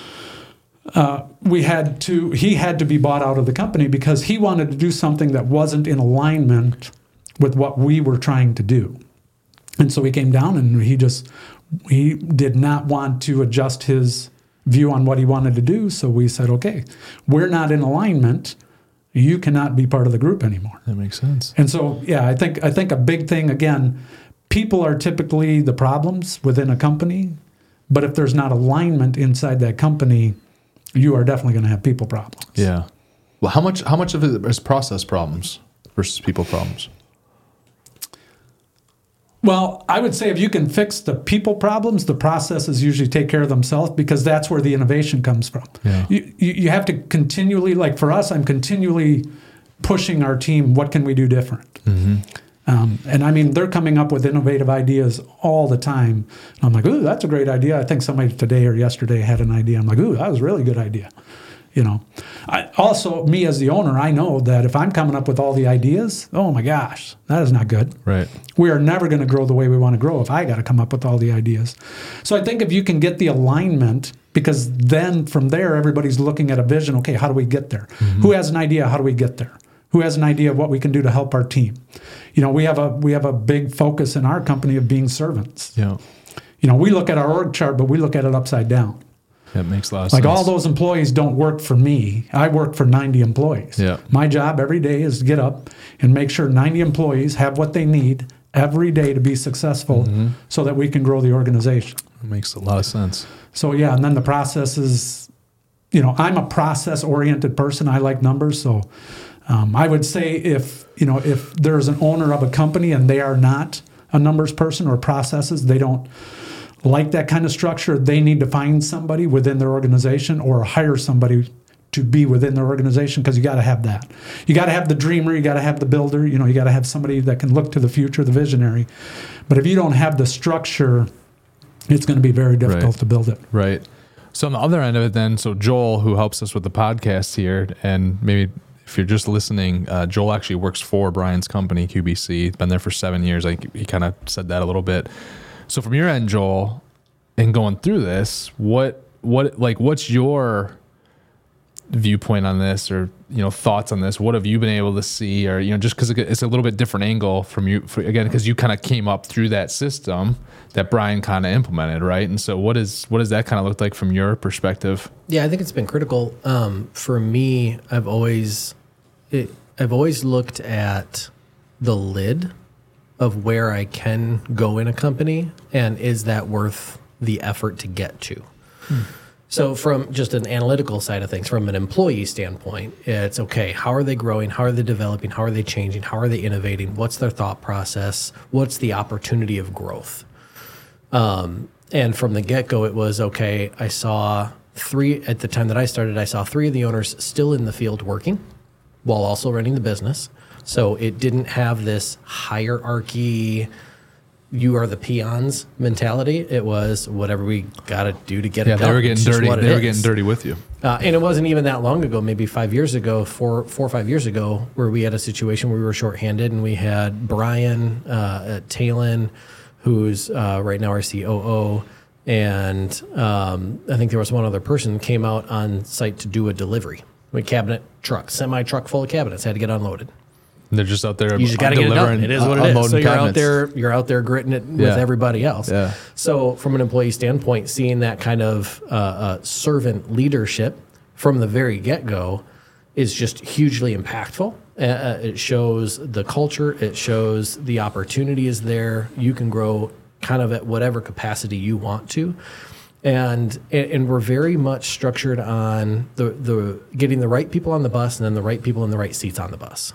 uh, we had to, he had to be bought out of the company because he wanted to do something that wasn't in alignment with what we were trying to do. And so he came down and he just, he did not want to adjust his view on what he wanted to do. So we said, okay, we're not in alignment. You cannot be part of the group anymore. That makes sense. And so, yeah, I think I think a big thing, again, people are typically the problems within a company, but if there's not alignment inside that company, you are definitely going to have people problems. Yeah. Well, how much how much of it is process problems versus people problems? Well, I would say if you can fix the people problems, the processes usually take care of themselves because that's where the innovation comes from. Yeah. You, you you have to continually, like for us, I'm continually pushing our team, what can we do different? Mm-hmm. Um, and I mean, they're coming up with innovative ideas all the time. And I'm like, ooh, that's a great idea. I think somebody today or yesterday had an idea. I'm like, ooh, that was a really good idea. You know, I, also, me as the owner, I know that if I'm coming up with all the ideas, oh my gosh, that is not good. Right. We are never going to grow the way we want to grow if I got to come up with all the ideas. So I think if you can get the alignment, because then from there, everybody's looking at a vision. Okay, how do we get there? Mm-hmm. Who has an idea? How do we get there? Who has an idea of what we can do to help our team? You know, we have a we have a big focus in our company of being servants. Yeah. You know, we look at our org chart, but we look at it upside down. That makes a lot of like sense. Like all those employees don't work for me. I work for ninety employees. Yeah. My job every day is to get up and make sure ninety employees have what they need every day to be successful mm-hmm. so that we can grow the organization. That makes a lot of sense. So yeah, and then the process is, you know, I'm a process-oriented person. I like numbers. So um, I would say if, you know, if there's an owner of a company and they are not a numbers person or processes, they don't like that kind of structure, they need to find somebody within their organization or hire somebody to be within their organization, because you got to have that. You got to have the dreamer, you got to have the builder, you know, you got to have somebody that can look to the future, the visionary. But if you don't have the structure, it's going to be very difficult Right. to build it. Right. So on the other end of it then, so Joel, who helps us with the podcast here, and maybe if you're just listening, uh, Joel actually works for Brian's company, Q B C. He's been there for seven years. Like he kind of said that a little bit. So from your end, Joel, and going through this, what, what, like, what's your viewpoint on this, or, you know, thoughts on this? What have you been able to see, or, you know, just because it's a little bit different angle from you, for, again, because you kind of came up through that system that Brian kind of implemented, right? And so what is, what does that kind of look like from your perspective? Yeah, I think it's been critical. Um, for me, I've always, it, I've always looked at the lid of where I can go in a company, and is that worth the effort to get to? Hmm. So from just an analytical side of things, from an employee standpoint, it's okay, how are they growing? How are they developing? How are they changing? How are they innovating? What's their thought process? What's the opportunity of growth? Um, and from the get-go, it was, okay, I saw three, at the time that I started, I saw three of the owners still in the field working while also running the business. So it didn't have this hierarchy, you are the peons mentality. It was whatever we got to do to get Yeah, it they done. were getting It's just dirty. what it They were is. getting dirty with you. Uh, and it wasn't even that long ago, maybe five years ago, four, four or five years ago, where we had a situation where we were shorthanded, and we had Brian uh, at Talon, who's uh, right now our C O O, and um, I think there was one other person came out on site to do a delivery. A cabinet truck, semi truck full of cabinets, had to get unloaded. They're just out there. You just got to get it done. It is what it is. So you're out there, you're out there gritting it with Yeah. everybody else. Yeah. So from an employee standpoint, seeing that kind of uh, uh, servant leadership from the very get-go is just hugely impactful. Uh, it shows the culture. It shows the opportunity is there. You can grow kind of at whatever capacity you want to. And and we're very much structured on the, the getting the right people on the bus, and then the right people in the right seats on the bus.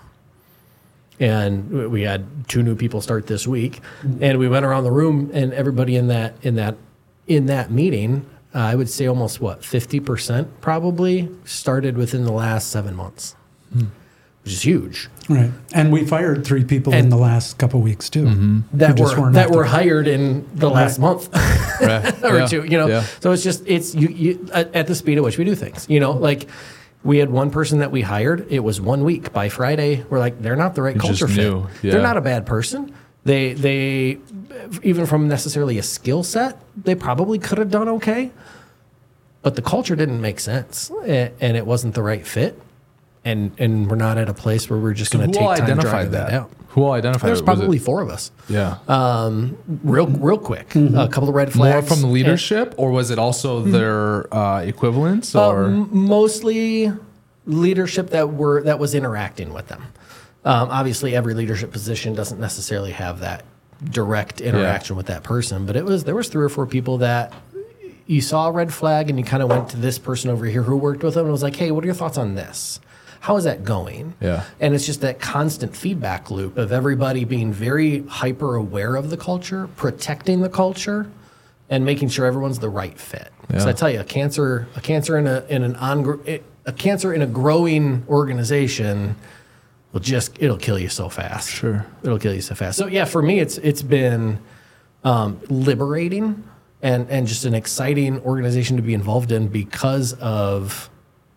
And we had two new people start this week, and we went around the room, and everybody in that in that in that meeting, uh, I would say almost what fifty percent probably started within the last seven months, hmm. which is huge. Right. And we fired three people And in the last couple of weeks too. Mm-hmm. That just were weren't that up were to- hired in the last month Right. or Yeah. two. You know, Yeah. so it's just it's you, you at, at the speed at which we do things. You know, like. We had one person that we hired. It was one week. By Friday, we're like, they're not the right You culture just fit. knew. Yeah. They're not a bad person. They they even from necessarily a skill set, they probably could have done okay, but the culture didn't make sense, and, and it wasn't the right fit. And and we're not at a place where we're just So going to who all take time identified driving that? that out. Who all identified There's it? Was probably it- four of us. Yeah. Um, real real quick, Mm-hmm. a couple of red More flags. from the and- leadership, or was it also their uh, equivalents? Uh, Or m- mostly leadership that were that was interacting with them. Um, obviously, every leadership position doesn't necessarily have that direct interaction with that person, but it was there was three or four people that you saw a red flag, and you kind of went to this person over here who worked with them and was like, "Hey, what are your thoughts on this? How is that going?" Yeah. And it's just that constant feedback loop of everybody being very hyper aware of the culture, protecting the culture, and making sure everyone's the right fit. So Yeah. I tell you, a cancer, a cancer in a in an on, a cancer in a growing organization will just it'll kill you so fast. Sure. It'll kill you so fast. So yeah, for me, it's it's been um, liberating and and just an exciting organization to be involved in because of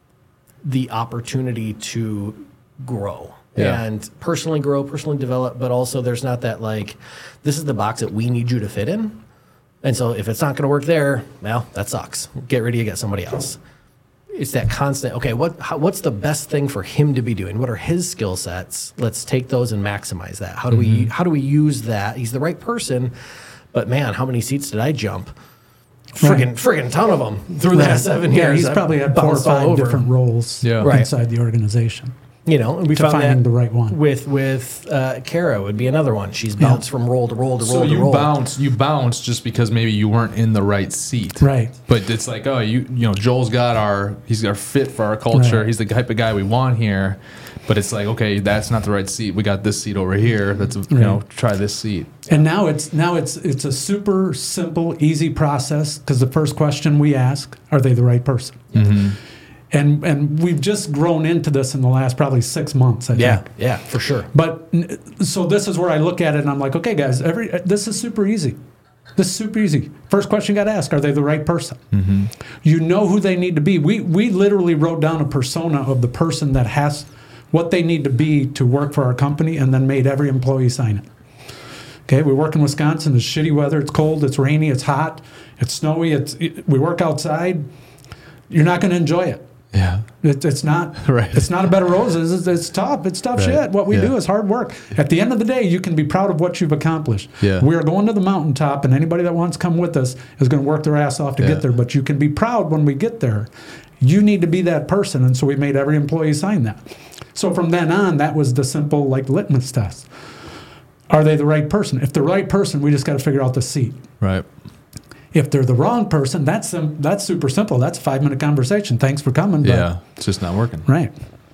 the opportunity to grow. Yeah. And personally grow, personally develop, but also there's not that like, this is the box that we need you to fit in. And so if it's not going to work there, well, that sucks. Get ready to get somebody else. It's that constant, okay, what how, what's the best thing for him to be doing? What are his skill sets? Let's take those and maximize that. How do we how do we use that? He's the right person, but man, how many seats did I jump? Friggin' friggin' ton of them through the last seven Yeah, years. he's I probably had four or bounced all five over. different roles Yeah. Right. inside the organization. You know, and we To found finding that the right one. with with uh, Kara would be another one. She's bounced from roll to roll to roll So to you roll. bounce, you bounce just because maybe you weren't in the right seat, Right. But it's like, oh, you you know, Joel's got our, he's our fit for our culture. Right. He's the type of guy we want here. But it's like, okay, that's not the right seat. We got this seat over here. Let's you know try this seat. And now it's now it's it's a super simple, easy process because the first question we ask, are they the right person? Mm-hmm. And and we've just grown into this in the last probably six months, I Yeah, think. yeah, for sure. But n- so this is where I look at it and I'm like, okay, guys, every this is super easy. This is super easy. First question you got to ask, are they the right person? Mm-hmm. You know who they need to be. We we literally wrote down a persona of the person that has what they need to be to work for our company and then made every employee sign it. Okay, we work in Wisconsin. It's shitty weather. It's cold. It's rainy. It's hot. It's snowy. It's it, we work outside. You're not going to enjoy it. Yeah. It, it's not. Right. It's not a bed of roses. It's, it's tough. It's tough Right. shit. What we Yeah. do is hard work. At the end of the day, you can be proud of what you've accomplished. Yeah. We are going to the mountaintop, and anybody that wants to come with us is going to work their ass off to Yeah. get there. But you can be proud when we get there. You need to be that person, and so we made every employee sign that. So from then on, that was the simple like litmus test. Are they the right person? If they're the right person, we just got to figure out the seat. Right. If they're the wrong person, that's sim- that's super simple. That's a five minute conversation. Thanks for coming. But, Yeah. It's just not working. Right.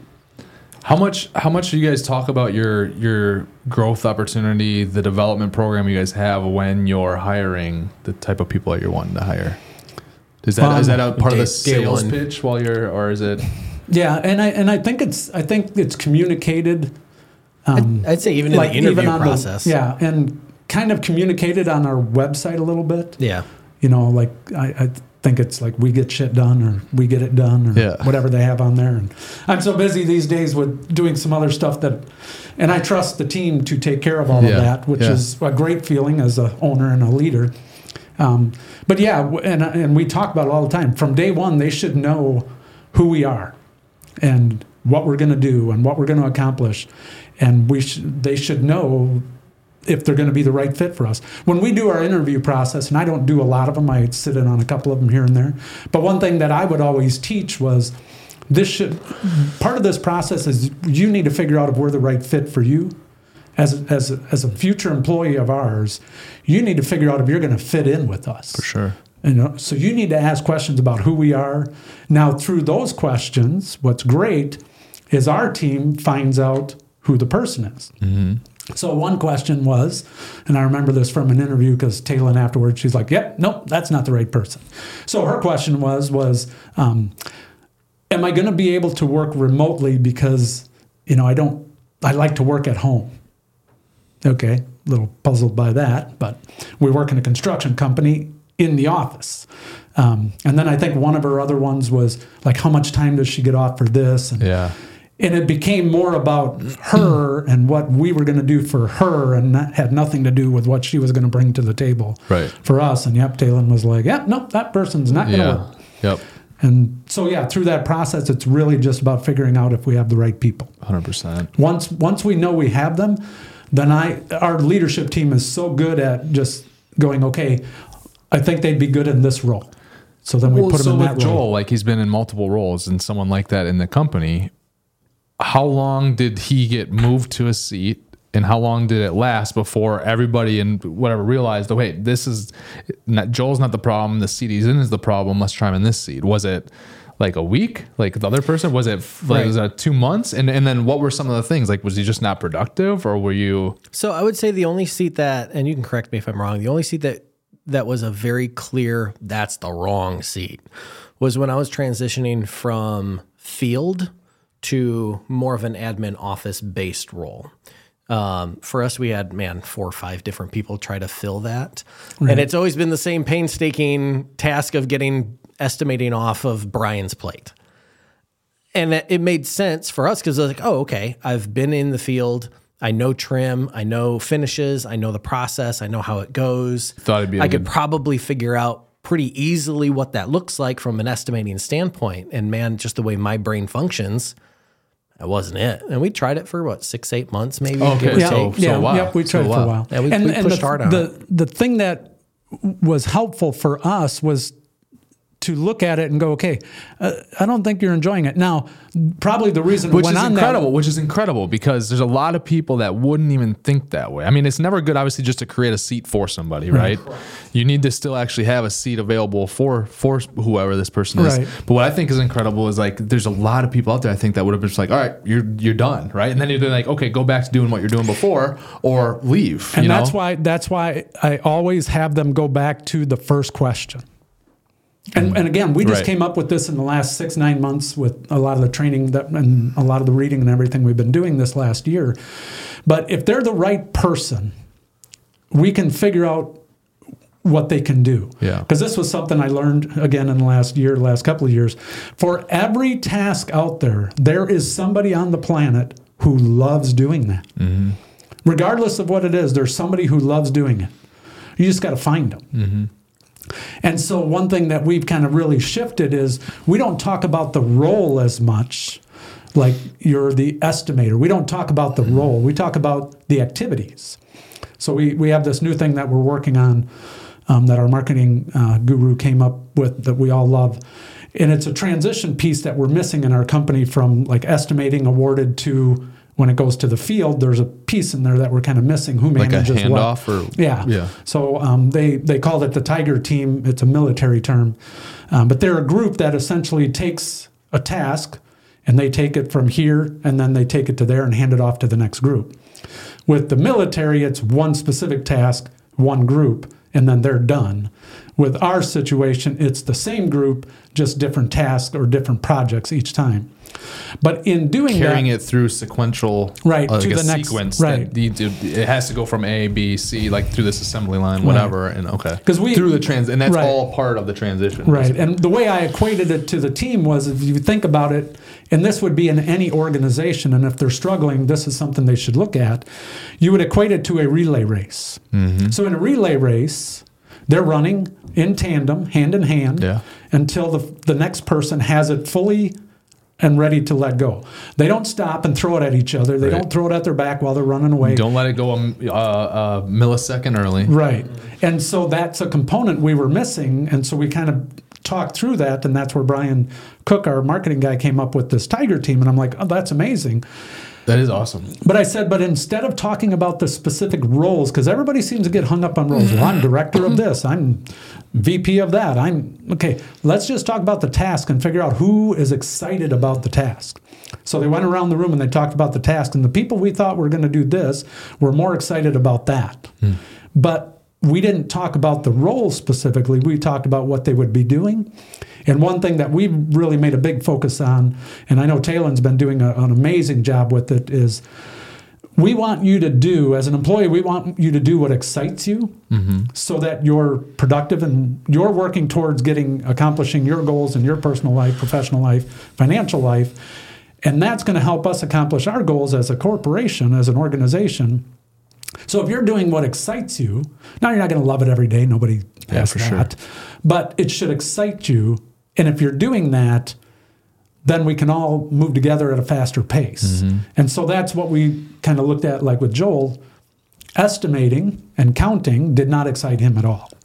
How much how much do you guys talk about your your growth opportunity, the development program you guys have when you're hiring the type of people that you're wanting to hire? Is that Um, is that a part of the day- day sales one. pitch while you're, or is it? Yeah, and I and I think it's I think it's communicated. Um, I'd say even in the interview on process. The, yeah, and kind of communicated on our website a little bit. Yeah. You know, like I, I think it's like we get shit done or we get it done or Yeah. whatever they have on there. And I'm so busy these days with doing some other stuff that, and I trust the team to take care of all Yeah. of that, which Yeah. is a great feeling as a owner and a leader. Um, but yeah, w- and and we talk about it all the time. From day one, they should know who we are and what we're going to do and what we're going to accomplish, and we sh- they should know if they're going to be the right fit for us. When we do our interview process, and I don't do a lot of them, I sit in on a couple of them here and there. But one thing that I would always teach was this should part of this process is you need to figure out if we're the right fit for you. As as as a future employee of ours, you need to figure out if you're going to fit in with us. For sure. You know, so you need to ask questions about who we are. Now, through those questions, what's great is our team finds out who the person is. Mm-hmm. So one question was, and I remember this from an interview because Taylor afterwards, she's like, "Yep, nope, that's not the right person." So her question was, was, um, "Am I going to be able to work remotely because, you know, I don't, I like to work at home." Okay, a little puzzled by that, but we work in a construction company in the office. Um, and then I think one of her other ones was like, how much time does she get off for this? And, Yeah. and it became more about her and what we were going to do for her, and that had nothing to do with what she was going to bring to the table Right. for us. And yep, Taylor was like, yep, nope, that person's not going to Yeah. work. Yep. And so, yeah, through that process, it's really just about figuring out if we have the right people. one hundred percent. Once once we know we have them, then I our leadership team is so good at just going, okay, I think they'd be good in this role. So then we Well, put them so in with that Joel, role. like he's been in multiple roles, and someone like that in the company, how long did he get moved to a seat, and how long did it last before everybody and whatever realized, oh wait, this is not Joel's not the problem, the seat he's in is the problem. Let's try him in this seat. Was it like a week, like the other person? Was it like Right. was it two months? And and then what were some of the things? Like, was he just not productive, or were you? So I would say the only seat that, and you can correct me if I'm wrong, the only seat that that was a very clear that's the wrong seat was when I was transitioning from field to more of an admin office based role. Um, for us, we had, man, four or five different people try to fill that. And it's always been the same painstaking task of getting estimating off of Brian's plate. And it it made sense for us because I was like, oh, okay, I've been in the field. I know trim. I know finishes. I know the process. I know how it goes. Thought it'd be a I could good- probably figure out pretty easily what that looks like from an estimating standpoint. And man, just the way my brain functions, that wasn't it. And we tried it for what, six, eight months maybe. Okay, give or so- take. so yeah, a while. yep, we So tried a for a while. while. Yeah, we- we pushed the, hard on the, The thing that was helpful for us was to look at it and go, okay, uh, I don't think you're enjoying it. Now, probably the reason it Which went is on incredible, that, which is incredible because there's a lot of people that wouldn't even think that way. I mean, it's never good, obviously, just to create a seat for somebody, right? right? You need to still actually have a seat available for for whoever this person is. Right. But what I think is incredible is like there's a lot of people out there I think that would have been just like, all right, you're you're done, right? And then you're like, okay, go back to doing what you're doing before or leave. and you know? that's why that's why I always have them go back to the first question. And, and again, we just Right. came up with this in the last six, nine months with a lot of the training that and a lot of the reading and everything we've been doing this last year. But if they're the right person, we can figure out what they can do. Yeah. Because this was something I learned again in the last year, last couple of years. For every task out there, there is somebody on the planet who loves doing that. Mm-hmm. Regardless of what it is, there's somebody who loves doing it. You just got to find them. Mm-hmm. And so one thing that we've kind of really shifted is we don't talk about the role as much, like you're the estimator. We don't talk about the role. We talk about the activities. So we, we have this new thing that we're working on um, that our marketing uh, guru came up with that we all love. And it's a transition piece that we're missing in our company from like estimating awarded to when it goes to the field. There's a piece in there that we're kind of missing. Who Like a manages handoff what? or Yeah. yeah. So um, they they called it the Tiger Team. It's a military term, um, but they're a group that essentially takes a task and they take it from here and then they take it to there and hand it off to the next group. With the military, it's one specific task, one group, and then they're done. With our situation, it's the same group, just different tasks or different projects each time. But in doing Carrying that, it through sequential, Right, uh, like to a the next- sequence. right. That you do, it has to go from A, B, C, like through this assembly line, whatever, and okay. 'Cause we- through the trans, and that's right. all part of the transition. right. And the way I equated it to the team was if you think about it, and this would be in any organization, and if they're struggling, this is something they should look at. You would equate it to a relay race. Mm-hmm. So in a relay race, they're running in tandem, hand in hand, Yeah. until the the next person has it fully and ready to let go. They don't stop and throw it at each other. They Right. don't throw it at their back while they're running away. Don't let it go a, uh, a millisecond early. Right. And so that's a component we were missing. And so we kind of talked through that. And that's where Brian Cook, our marketing guy, came up with this Tiger Team. And I'm like, oh, that's amazing. That is awesome. But I said, but instead of talking about the specific roles, because everybody seems to get hung up on roles. Well, I'm director of this. I'm V P of that. I'm okay. Let's just talk about the task and figure out who is excited about the task. So they went around the room and they talked about the task. And the people we thought were going to do this were more excited about that. Hmm. But we didn't talk about the role specifically. We talked about what they would be doing. And one thing that we've really made a big focus on, and I know Talon's been doing a, an amazing job with it, is we want you to do, as an employee, we want you to do what excites you mm-hmm. so that you're productive and you're working towards getting, accomplishing your goals in your personal life, professional life, financial life. And that's going to help us accomplish our goals as a corporation, as an organization. So if you're doing what excites you, now you're not going to love it every day. Nobody Yeah, has for that. sure. But it should excite you. And if you're doing that, then we can all move together at a faster pace. Mm-hmm. And so that's what we kind of looked at, like with Joel. Estimating and counting did not excite him at all.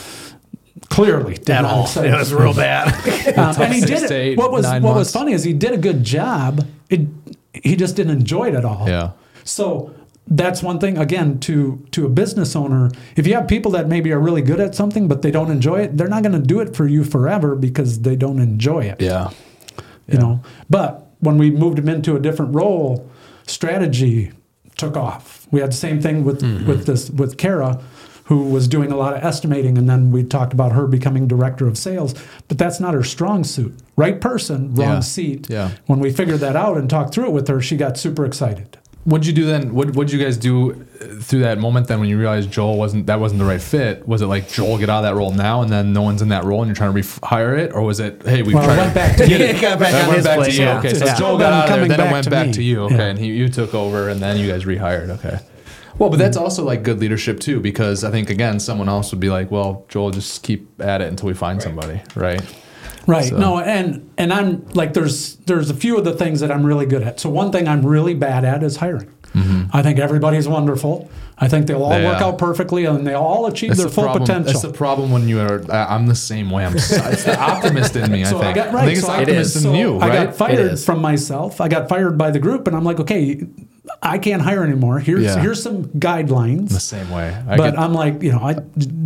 Clearly, did At not all. excite It him. was real bad. Um, and he Six did to it. eight, What was nine what months. was funny is he did a good job. It, he just didn't enjoy it at all. Yeah. So that's one thing. Again, to to a business owner, if you have people that maybe are really good at something but they don't enjoy it, they're not going to do it for you forever because they don't enjoy it. Yeah. You know. But when we moved him into a different role, strategy took off. We had the same thing with Mm-hmm. with this with Kara, who was doing a lot of estimating, and then we talked about her becoming director of sales. But that's not her strong suit. Right person, wrong Yeah. seat. Yeah. When we figured that out and talked through it with her, she got super excited. What'd you do then? What What'd you guys do through that moment then when you realized Joel wasn't that wasn't the right fit? Was it like Joel get out of that role now and then no one's in that role and you're trying to rehire it, or was it hey we Well, I tried went back to He you. got back That on went his back place. to you. Yeah. Okay, so Yeah. Joel Then got out of there, coming then it back went to back me. to you. Okay, Yeah. and he, you took over, and then you guys rehired. Okay. Well, but that's also like good leadership too, because I think again someone else would be like, well, Joel, just keep at it until we find somebody, right? Right. So- No, and and I'm like there's there's a few of the things that I'm really good at. So one thing I'm really bad at is hiring. Mm-hmm. I think everybody's wonderful. I think they'll all Yeah. work out perfectly and they all achieve That's their the full problem. potential. That's the problem when you are. I- I'm the same way. I'm. It's the optimist in me. I So think. I got right. I think it's so the I, optimist so in you, I right? got fired is. from myself. I got fired by the group, and I'm like, okay, I can't hire anymore. Here's Yeah. here's some guidelines. the same way. I but get, I'm like, you know, I.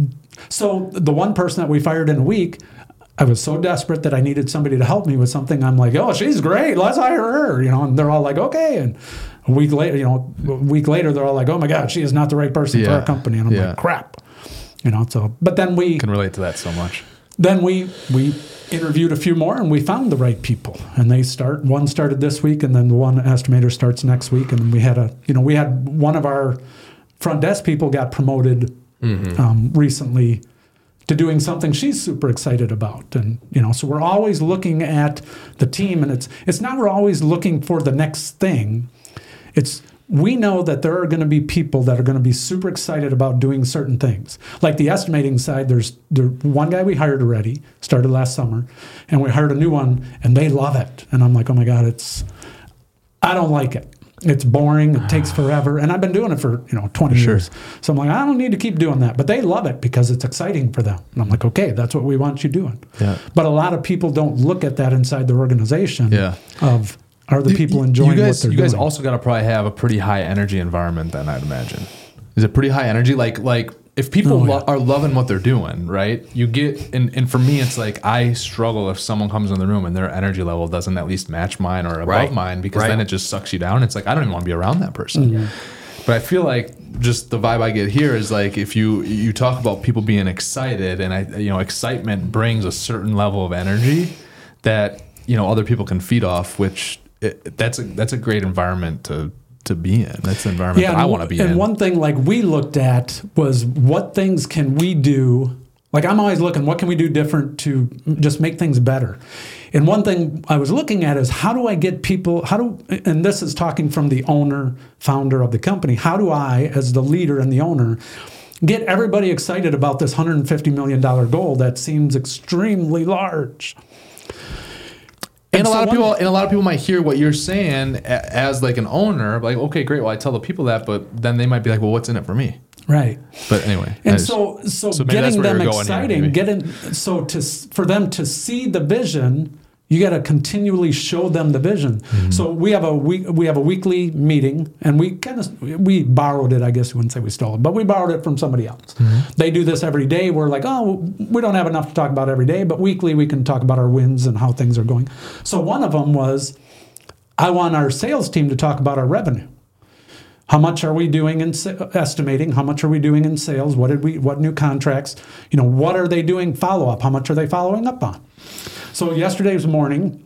So the one person that we fired in a week, I was so desperate that I needed somebody to help me with something. I'm like, oh, she's great. Let's hire her. You know, and they're all like, okay. And a week later, you know, a week later, they're all like, oh my God, she is not the right person for Yeah. our company. And I'm Yeah. like, crap. You know, so but then we can relate to that so much. then we we interviewed a few more and we found the right people. And they start one started this week, and then the one estimator starts next week. And we had a you know we had one of our front desk people got promoted um, recently to doing something she's super excited about. And you know so we're always looking at the team, and it's it's not we're always looking for the next thing. It's we know that there are going to be people that are going to be super excited about doing certain things. Like the estimating side, there's there one guy we hired already, started last summer, and we hired a new one, and they love it. And I'm like, oh my God, it's I don't like it. It's boring. It takes forever. And I've been doing it for, you know, twenty Sure. years. So I'm like, I don't need to keep doing that. But they love it because it's exciting for them. And I'm like, okay, that's what we want you doing. Yeah. But a lot of people don't look at that inside their organization Yeah. of are the people You- enjoying you guys, what they're you guys doing. also got to probably have a pretty high energy environment then, I'd imagine. Is it pretty high energy? Like like if people Oh, yeah. lo- are loving what they're doing, right? You get and, and for me it's like I struggle if someone comes in the room and their energy level doesn't at least match mine or above Right. mine, because Right. then it just sucks you down. It's like I don't even want to be around that person. Mm-hmm. But I feel like just the vibe I get here is like if you you talk about people being excited, and I you know excitement brings a certain level of energy that you know other people can feed off, which it, that's a that's a great environment to to be in. That's the environment that I and want to be and in. one thing like we looked at was what things can we do? Like I'm always looking, what can we do different to just make things better? And one thing I was looking at is how do I get people, how do, and this is talking from the owner, founder of the company, how do I, as the leader and the owner, get everybody excited about this one hundred fifty million dollars goal that seems extremely large? And, a so lot of one- people, and a lot of people might hear what you're saying a- as like an owner, like, okay, great. Well, I tell the people that, but then they might be like, well, what's in it for me? Right. But anyway, I And just- so, so, so maybe that's getting where them you're going here, exciting, maybe. getting so to for them to see the vision, you got to continually show them the vision. Mm-hmm. So we have a week, we have a weekly meeting, and we kind of we borrowed it. I guess you wouldn't say we stole it, but we borrowed it from somebody else. Mm-hmm. They do this every day. We're like, oh, we don't have enough to talk about every day, but weekly we can talk about our wins and how things are going. So one of them was, I want our sales team to talk about our revenue. How much are we doing in sa- estimating? How much are we doing in sales? What did we? What new contracts? You know, what are they doing follow up? How much are they following up on? So yesterday's morning,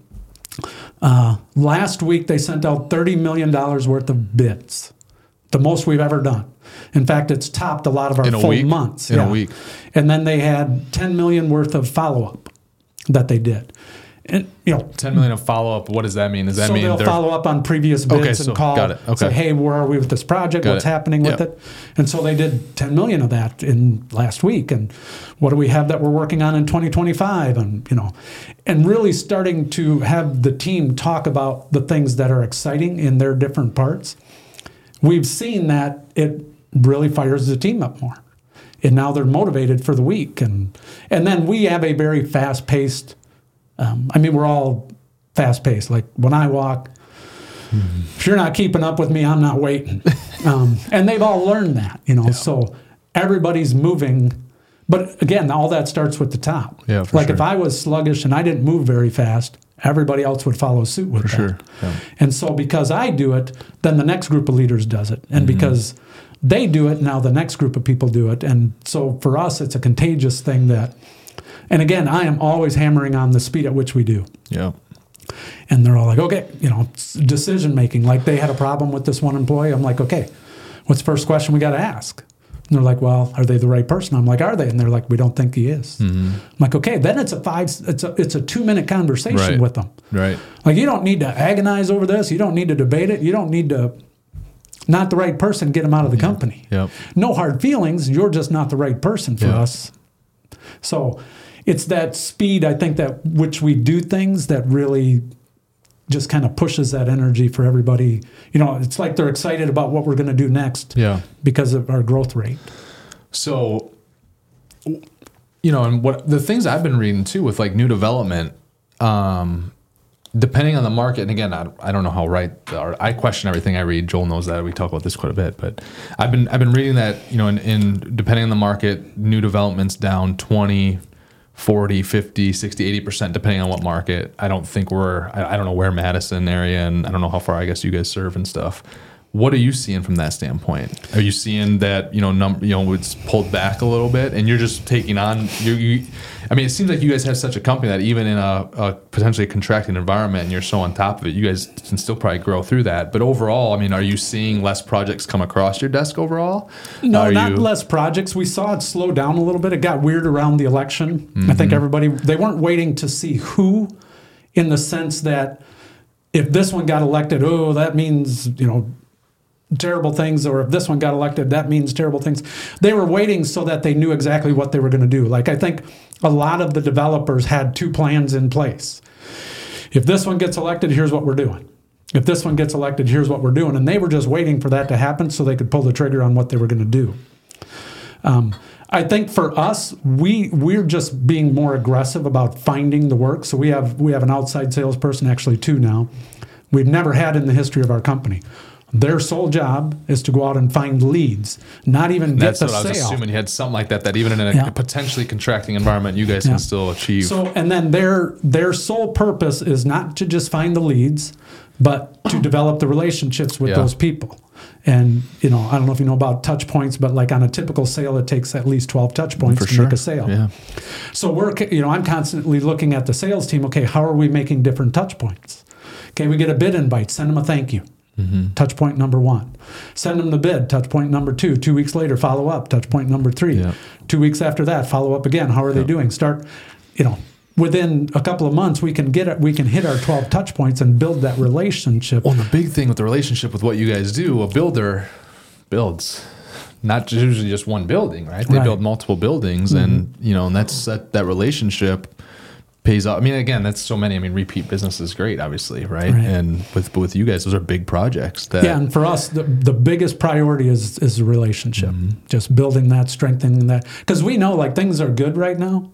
uh, last week they sent out thirty million dollars worth of bids, the most we've ever done. In fact, it's topped a lot of our In a full week? months. In a week. And then they had ten million worth of follow up that they did. And you know, ten million of follow up. What does that mean? Does that so mean they'll they're follow up on previous bids Okay, and so call, got it. Okay. say, hey, where are we with this project? Got What's it. happening with Yeah. it? And so they did ten million of that in last week. And what do we have that we're working on in twenty twenty-five? And, you know, and really starting to have the team talk about the things that are exciting in their different parts. We've seen that it really fires the team up more. And now they're motivated for the week. And, and then we have a very fast paced, um, I mean, we're all fast paced. Like when I walk, mm-hmm. if you're not keeping up with me, I'm not waiting. um, and they've all learned that, you know. Yeah. So everybody's moving, but again, all that starts with the top. Yeah, for like sure. if I was sluggish and I didn't move very fast, everybody else would follow suit with For that. sure. Yeah. And so because I do it, then the next group of leaders does it, and Mm-hmm. because they do it, now the next group of people do it, and so for us, it's a contagious thing that. And again, I am always hammering on the speed at which we do. Yeah. And they're all like, okay, you know, decision making. Like they had a problem with this one employee. I'm like, okay, what's the first question we got to ask? And they're like, well, are they the right person? I'm like, are they? And they're like, we don't think he is. Mm-hmm. I'm like, okay, then it's a five, it's a it's a two minute conversation Right. with them. Right. Like you don't need to agonize over this. You don't need to debate it. You don't need to. Not the right person, get them out of the company. Yep. No hard feelings. You're just not the right person for Yeah. us. So it's that speed, I think, that which we do things that really just kind of pushes that energy for everybody. You know, it's like they're excited about what we're going to do next Yeah. because of our growth rate. So, you know, and what the things I've been reading too with like new development, um, depending on the market, and again, I, I don't know how right or I question everything I read. Joel knows that. We talk about this quite a bit, but I've been I've been reading that, you know, in, in depending on the market, new developments down twenty, forty, fifty, sixty, eighty percent depending on what market. I don't think we're I, I don't know where Madison area, and I don't know how far I guess you guys serve and stuff. What are you seeing from that standpoint? Are you seeing that, you know, num- you know, it's pulled back a little bit and you're just taking on, you, you I mean, it seems like you guys have such a company that even in a, a potentially contracting environment and you're so on top of it, you guys can still probably grow through that. But overall, I mean, are you seeing less projects come across your desk overall? No, are not you, less projects. We saw it slow down a little bit. It got weird around the election. Mm-hmm. I think everybody, they weren't waiting to see who, in the sense that if this one got elected, oh, that means, you know, terrible things, or if this one got elected, that means terrible things. They were waiting so that they knew exactly what they were going to do. Like, I think a lot of the developers had two plans in place. If this one gets elected, here's what we're doing. If this one gets elected, here's what we're doing. And they were just waiting for that to happen so they could pull the trigger on what they were going to do. Um, I think for us, we we're just being more aggressive about finding the work. So we have we have an outside salesperson, actually two now. We've never had in the history of our company. Their sole job is to go out and find leads, not even get That's the what sale. I was assuming. You had something like that, that even in a Yeah. potentially contracting environment, you guys Yeah. can still achieve. So, and then their their sole purpose is not to just find the leads, but to develop the relationships with Yeah. those people. And, you know, I don't know if you know about touch points, but like on a typical sale, it takes at least twelve touch points For to sure. make a sale. Yeah. So we're, you know, I'm constantly looking at the sales team. Okay, how are we making different touch points? Okay, we get a bid invite, send them a thank you. Mm-hmm. Touch point number one. Send them the bid. Touch point number two. Two weeks later, follow up. Touch point number three. Yeah. Two weeks after that, follow up again. How are they doing? Start, you know, within a couple of months, we can get it. We can hit our twelve touch points and build that relationship. Well, the big thing with the relationship with what you guys do, a builder builds not usually just one building, right? They Right. build multiple buildings, Mm-hmm. and you know, and that's that, that relationship pays off. I mean, again, that's so many. I mean, repeat business is great, obviously, right? Right. And with with you guys, those are big projects. That Yeah, and for us, the, the biggest priority is is the relationship. Mm-hmm. Just building that, strengthening that, because we know like things are good right now.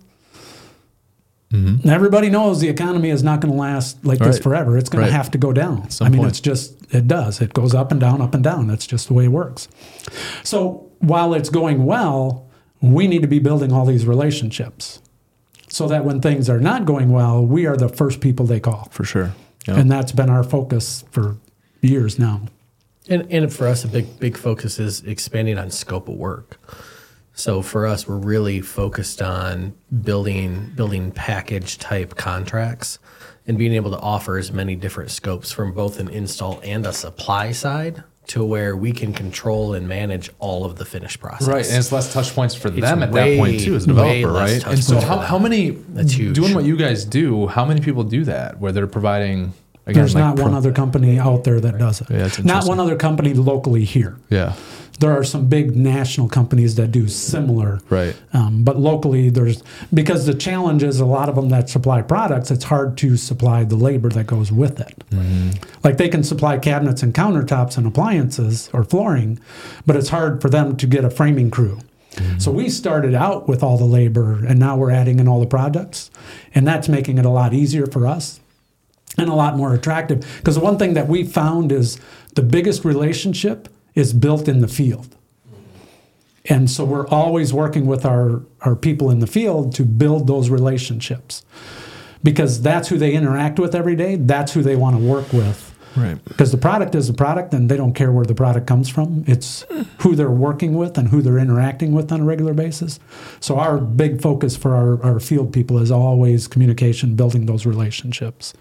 Mm-hmm. Everybody knows the economy is not going to last like this Right. forever. It's going Right. to have to go down. some I mean, point. it's just, it does. It goes up and down, up and down. That's just the way it works. So while it's going well, we need to be building all these relationships so that when things are not going well, we are the first people they call. for sure. Yeah. And that's been our focus for years now. And and for us, a big big focus is expanding on scope of work. So for us, we're really focused on building building package type contracts and being able to offer as many different scopes from both an install and a supply side to where we can control and manage all of the finished process. Right, and it's less touch points for them at way- that point too, as a way developer, less right? touch And so, points for how, them. how many That's huge. doing what you guys do? How many people do that? Where they're providing? Again, There's like not one pro- other company out there that does it. Yeah, that's not interesting. one other company locally here. Yeah, There are some big national companies that do similar. right. Um, but locally, there's, because the challenge is a lot of them that supply products, it's hard to supply the labor that goes with it. Mm-hmm. Like they can supply cabinets and countertops and appliances or flooring, but it's hard for them to get a framing crew. Mm-hmm. So we started out with all the labor, and now we're adding in all the products, and that's making it a lot easier for us and a lot more attractive. Because the one thing that we found is the biggest relationship is built in the field. And so we're always working with our, our people in the field to build those relationships, because that's who they interact with every day. That's who they want to work with. Right. Because the product is the product, and they don't care where the product comes from. It's who they're working with and who they're interacting with on a regular basis. So our big focus for our, our field people is always communication, building those relationships.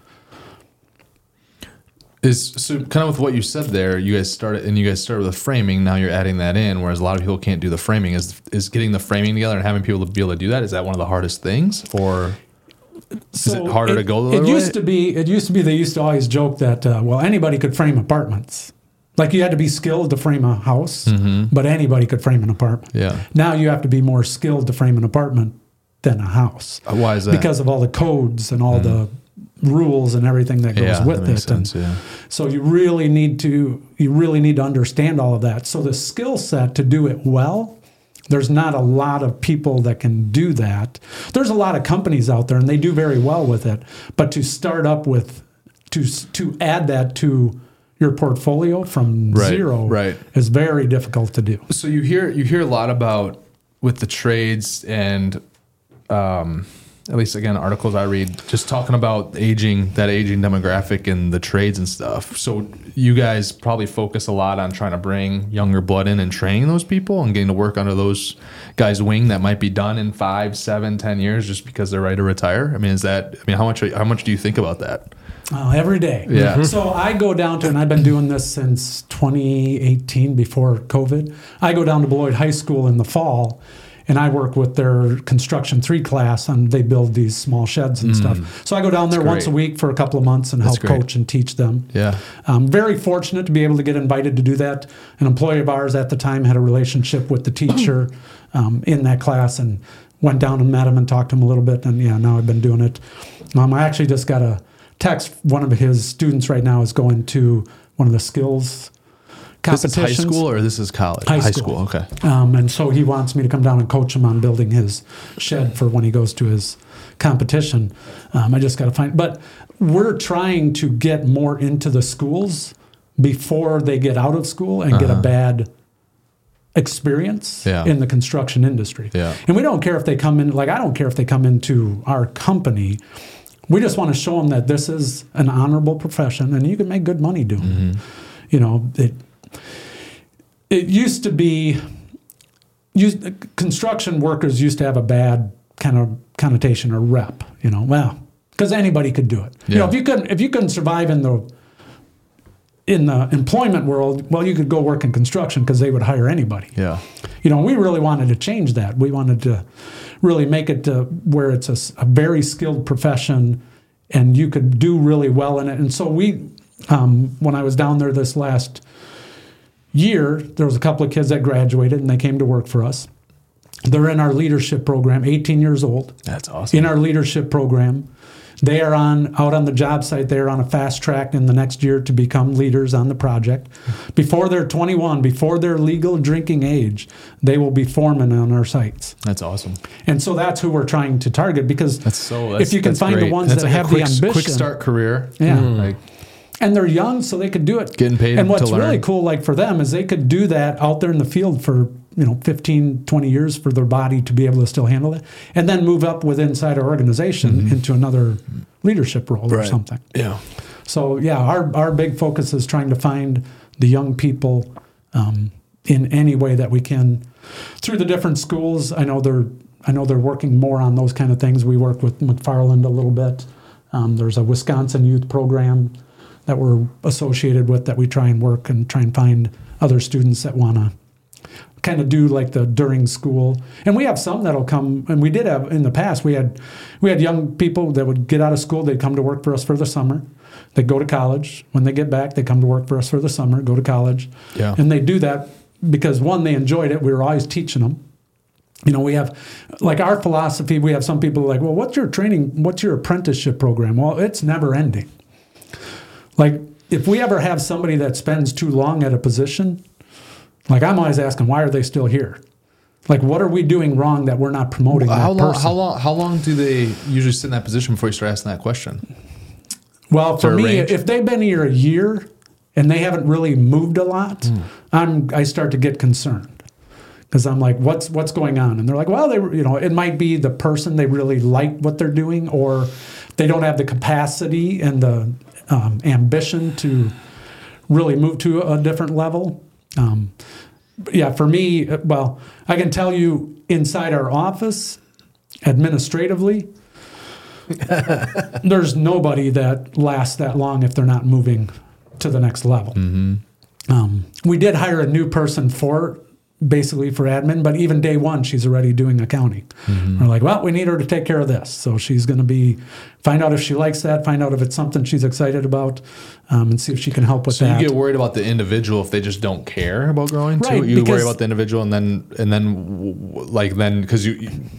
Is so kind of with what you said there. You guys started, and you guys started with the framing. Now you're adding that in, whereas a lot of people can't do the framing. Is is getting the framing together and having people to be able to do that? Is that one of the hardest things, or is it harder to go the It other used way? to be. It used to be. They used to always joke that uh, well, anybody could frame apartments. Like you had to be skilled to frame a house, but anybody could frame an apartment. Yeah. Now you have to be more skilled to frame an apartment than a house. Uh, Why is that? Because of all the codes and all the rules and everything that goes Yeah, with that makes it. sense, and yeah. so you really need to you really need to understand all of that. So the skill set to do it well, there's not a lot of people that can do that. There's a lot of companies out there and they do very well with it, but to start up with to to add that to your portfolio from Right, zero right. is very difficult to do. So you hear you hear a lot about with the trades and um, at least again articles I read just talking about aging that aging demographic in the trades and stuff. So you guys probably focus a lot on trying to bring younger blood in and training those people and getting to work under those guys' wing that might be done in five, seven, ten years just because they're ready to retire. I mean, is that? I mean, how much how much do you think about that? Uh, every day. Yeah. So I go down to, and I've been doing this since twenty eighteen before COVID. I go down to Beloit High School in the fall, and I work with their construction three class, and they build these small sheds and stuff. So I go down there That's once a great. week for a couple of months and That's help great. coach and teach them. Yeah. I'm very fortunate to be able to get invited to do that. An employee of ours at the time had a relationship with the teacher um, in that class and went down and met him and talked to him a little bit. And yeah, now I've been doing it. Um, I actually just got a text. One of his students right now is going to one of the skills This is competitions. high school or this is college? High school. Okay. Um, and so he wants me to come down and coach him on building his shed for when he goes to his competition. Um, I just got to find, but we're trying to get more into the schools before they get out of school and get a Uh-huh. bad experience Yeah. in the construction industry. Yeah. And we don't care if they come in, like I don't care if they come into our company. We just want to show them that this is an honorable profession and you can make good money doing Mm-hmm. it. You know, it, it used to be, used, construction workers used to have a bad kind of connotation or rep, you know, well, because anybody could do it. You know, Yeah. if you couldn't, if you couldn't survive in the, in the employment world, well, you could go work in construction because they would hire anybody. Yeah. You know, we really wanted to change that. We wanted to really make it to where it's a, s- a very skilled profession and you could do really well in it. And so we, um, when I was down there this last year, there was a couple of kids that graduated and they came to work for us. They're in our leadership program, eighteen years old. That's awesome. In our leadership program. They are on out on the job site. They are on a fast track in the next year to become leaders on the project. Before they're twenty-one, before they're legal drinking age, they will be foremen on our sites. That's awesome. And so that's who we're trying to target because That's so. That's, if you can that's find great. the ones That's that like a have quick, the ambition, quick start career. Yeah. Like and they're young, so they could do it. Getting paid And what's to learn. really cool, like for them, is they could do that out there in the field for you know fifteen, twenty years for their body to be able to still handle it, and then move up with inside our organization Mm-hmm. into another leadership role or Right. something. yeah. So yeah, our our big focus is trying to find the young people um, in any way that we can through the different schools. I know they're I know they're working more on those kind of things. We work with McFarland a little bit. Um, there's a Wisconsin youth program that we're associated with that we try and work and try and find other students that want to kind of do like the during school. And we have some that'll come, and we did have in the past, we had we had young people that would get out of school, they'd come to work for us for the summer. They'd go to college. When they get back, they come to work for us for the summer, go to college. Yeah. And they do that because one, they enjoyed it. We were always teaching them. You know, we have, like our philosophy, we have some people like, well, what's your training, what's your apprenticeship program? Well, it's never ending. Like, if we ever have somebody that spends too long at a position, like I'm always asking, why are they still here? Like, what are we doing wrong that we're not promoting that How long? person? How long? How long do they usually sit in that position before you start asking that question? Well, for there a me, range? if they've been here a year and they haven't really moved a lot, Hmm. I'm I start to get concerned because I'm like, what's what's going on? And they're like, well, they you know, it might be the person, they really like what they're doing, or they don't have the capacity and the um, ambition to really move to a different level. Um, but yeah, for me, uh, well, I can tell you inside our office, administratively, there's nobody that lasts that long if they're not moving to the next level. Mm-hmm. Um, we did hire a new person for basically for admin, but even day one, she's already doing accounting. Mm-hmm. We're like, well, we need her to take care of this. So she's going to be, find out if she likes that, find out if it's something she's excited about, um, and see if she can help with So that. you get worried about the individual if they just don't care about growing Right, too. You worry because- about the individual, and then and then w- w- like then because you, you,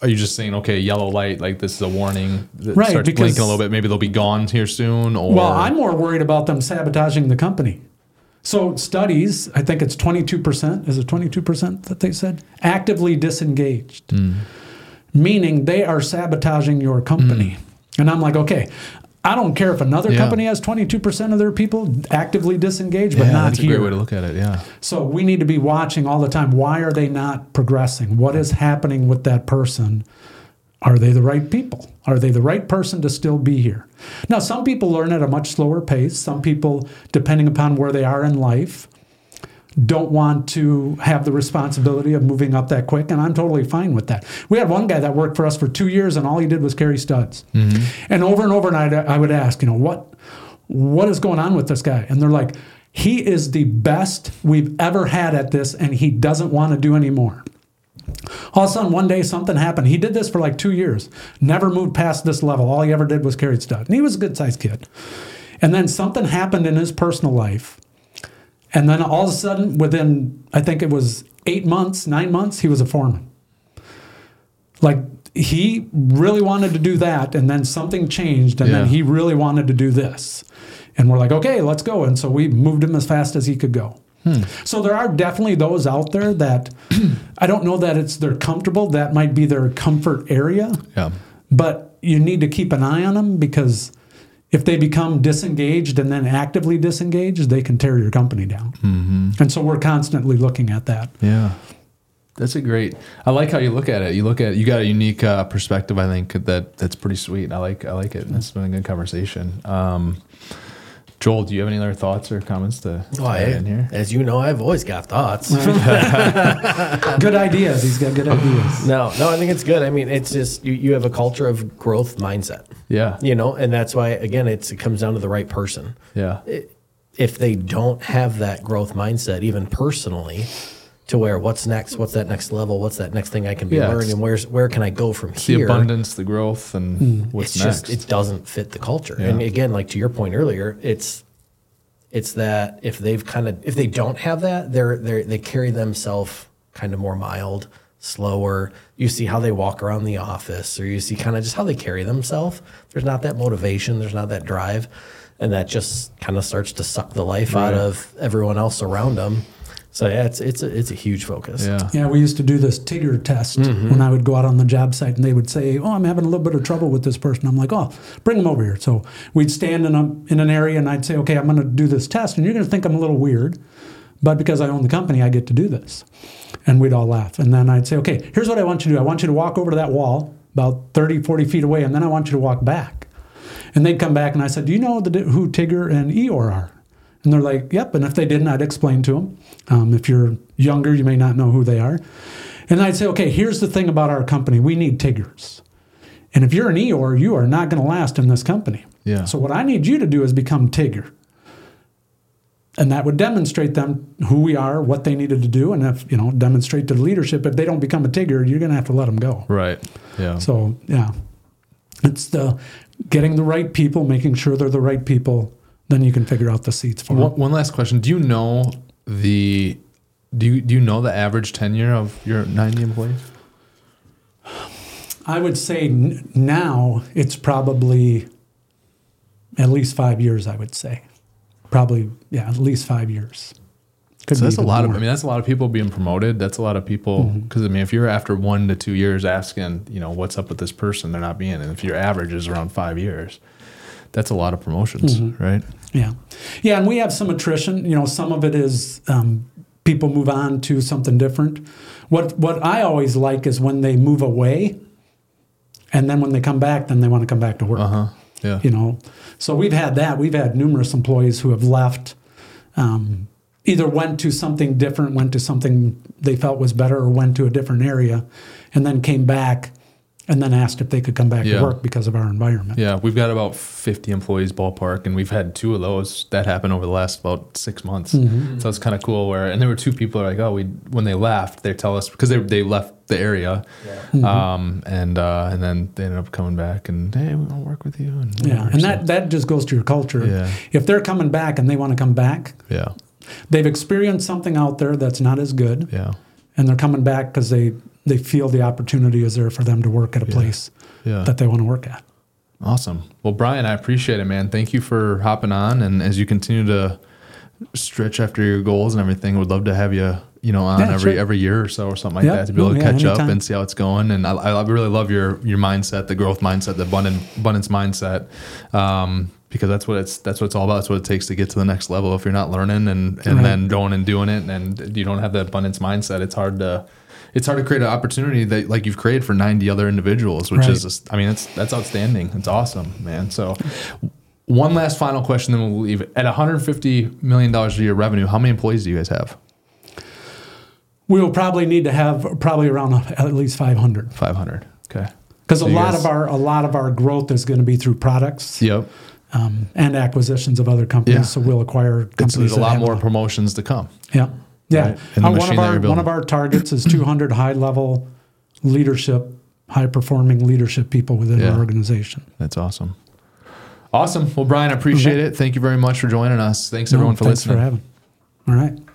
are you just saying, okay, yellow light, like this is a warning that Right, starts because- blinking a little bit, maybe they'll be gone here soon? Or Well, I'm more worried about them sabotaging the company. So studies, I think it's twenty-two percent, is it twenty-two percent that they said? Actively disengaged. Mm. Meaning they are sabotaging your company. Mm. And I'm like, okay, I don't care if another Yeah. company has twenty-two percent of their people actively disengaged, but yeah, not that's here. a great way to look at it, yeah. So we need to be watching all the time. Why are they not progressing? What is happening with that person? Are they the right people? Are they the right person to still be here? Now, some people learn at a much slower pace. Some people, depending upon where they are in life, don't want to have the responsibility of moving up that quick, and I'm totally fine with that. We had one guy that worked for us for two years, and all he did was carry studs. Mm-hmm. And over and over, and I'd, I would ask, you know, what, what is going on with this guy? And they're like, he is the best we've ever had at this, and he doesn't want to do any more. All of a sudden, one day, something happened. He did this for like two years, never moved past this level. All he ever did was carry stud. And he was a good-sized kid. And then something happened in his personal life. And then all of a sudden, within, I think it was eight months, nine months, he was a foreman. Like, he really wanted to do that, and then something changed, and Yeah. then he really wanted to do this. And we're like, okay, let's go. And so we moved him as fast as he could go. Hmm. So there are definitely those out there that I don't know that it's they're comfortable. That might be their comfort area. Yeah. But you need to keep an eye on them, because if they become disengaged and then actively disengaged, they can tear your company down. Mm-hmm. And so we're constantly looking at that. Yeah. That's a great, I like how you look at it. You look at, you got a unique uh, perspective, I think, that that's pretty sweet. I like, I like it. And it's been a good conversation. Um, Joel, do you have any other thoughts or comments to, to Well, I, add in here? as you know, I've always got thoughts. Good ideas. He's got good ideas. No, no, I think it's good. I mean, it's just you, you have a culture of growth mindset, Yeah. you know, and that's why, again, it's it comes down to the right person. Yeah. If they don't have that growth mindset, even personally, to where what's next, what's that next level, what's that next thing I can be Yeah, learning, where's where can I go from The here? abundance, the growth, and what's It's next. just it doesn't fit the culture. Yeah. And again, like to your point earlier, it's it's that if they've kind of if they don't have that, they're they they carry themselves kind of more mild, slower. You see how they walk around the office, or you see kind of just how they carry themselves. There's not that motivation, there's not that drive, and that just kind of starts to suck the life out Right. of everyone else around them. So yeah, it's it's a, it's a huge focus. yeah. Yeah, we used to do this Tigger test when I would go out on the job site, and they would say, "Oh, I'm having a little bit of trouble with this person." I'm like, "Oh, bring them over here." So we'd stand in a in an area, and I'd say, "Okay, I'm going to do this test, and you're going to think I'm a little weird, but because I own the company, I get to do this." And we'd all laugh. And then I'd say, "Okay, here's what I want you to do. I want you to walk over to that wall about thirty, forty feet away, and then I want you to walk back." And they'd come back, and I said, "Do you know the, who Tigger and Eeyore are?" And they're like, "Yep." And if they didn't, I'd explain to them. Um, if you're younger, you may not know who they are. And I'd say, "Okay, here's the thing about our company. We need Tiggers. And if you're an Eeyore, you are not going to last in this company. Yeah. So what I need you to do is become Tigger." And that would demonstrate them who we are, what they needed to do, and if, you know, demonstrate to the leadership. If they don't become a Tigger, you're going to have to let them go. Right. Yeah. So, yeah. It's the getting the right people, making sure they're the right people. Then you can figure out the seats for One, them. one last question. Do you know the do you do you know the average tenure of your ninety employees? I would say n- now it's probably at least five years, I would say. Probably, yeah, at least five years. Could So be that's a even lot of. more. I mean, that's a lot of people being promoted. That's a lot of people because I mean, if you're after one to two years asking, you know, what's up with this person, they're not being, and if your average is around five years, that's a lot of promotions, right? Yeah. Yeah, and we have some attrition. You know, some of it is um, people move on to something different. What What I always like is when they move away, and then when they come back, then they want to come back to work. Uh huh. Yeah. You know, so we've had that. We've had numerous employees who have left, um, either went to something different, went to something they felt was better, or went to a different area, and then came back and then asked if they could come back Yeah. to work because of our environment. Yeah, we've got about fifty employees ballpark, and we've had two of those that happened over the last about six months. So it's kind of cool. Where and there were two people who are like, oh, we when they left, they tell us because they they left the area, um, and uh, and then they ended up coming back and hey, we want to work with you. And Yeah, whatever. and So, that, that just goes to your culture. Yeah. If they're coming back and they want to come back, yeah, they've experienced something out there that's not as good, yeah, and they're coming back because they they feel the opportunity is there for them to work at a place Yeah. that they want to work at. Awesome. Well, Brian, I appreciate it, man. Thank you for hopping on. And as you continue to stretch after your goals and everything, would love to have you, you know, on Yeah, every sure. every year or so or something like Yep. that to be able to Yeah, catch up anytime. and see how it's going. And I, I really love your your mindset, the growth mindset, the abundant, abundance mindset, um, because that's what it's that's what it's all about. That's what it takes to get to the next level. If you're not learning and and Right. then going and doing it, and you don't have the abundance mindset, it's hard to. It's hard to create an opportunity that like you've created for ninety other individuals, which Right. is, just, I mean, it's that's outstanding. It's awesome, man. So, one last final question, then we'll leave it. At one hundred fifty million dollars a year revenue, how many employees do you guys have? We will probably need to have probably around at least five hundred. five hundred. Okay. Because So a you lot guys- of our a lot of our growth is going to be through products Yep. um, and acquisitions of other companies. Yeah. So we'll acquire And companies. so there's a that lot have more promotions to come. Yeah, yeah. Right. And the Uh, one machine of that our you're one building. of our targets is two hundred high level leadership, high performing leadership people within Yeah. our organization. That's awesome. Awesome. Well, Brian, I appreciate Okay. it. Thank you very much for joining us. Thanks, No, everyone, for thanks listening. for having. All right.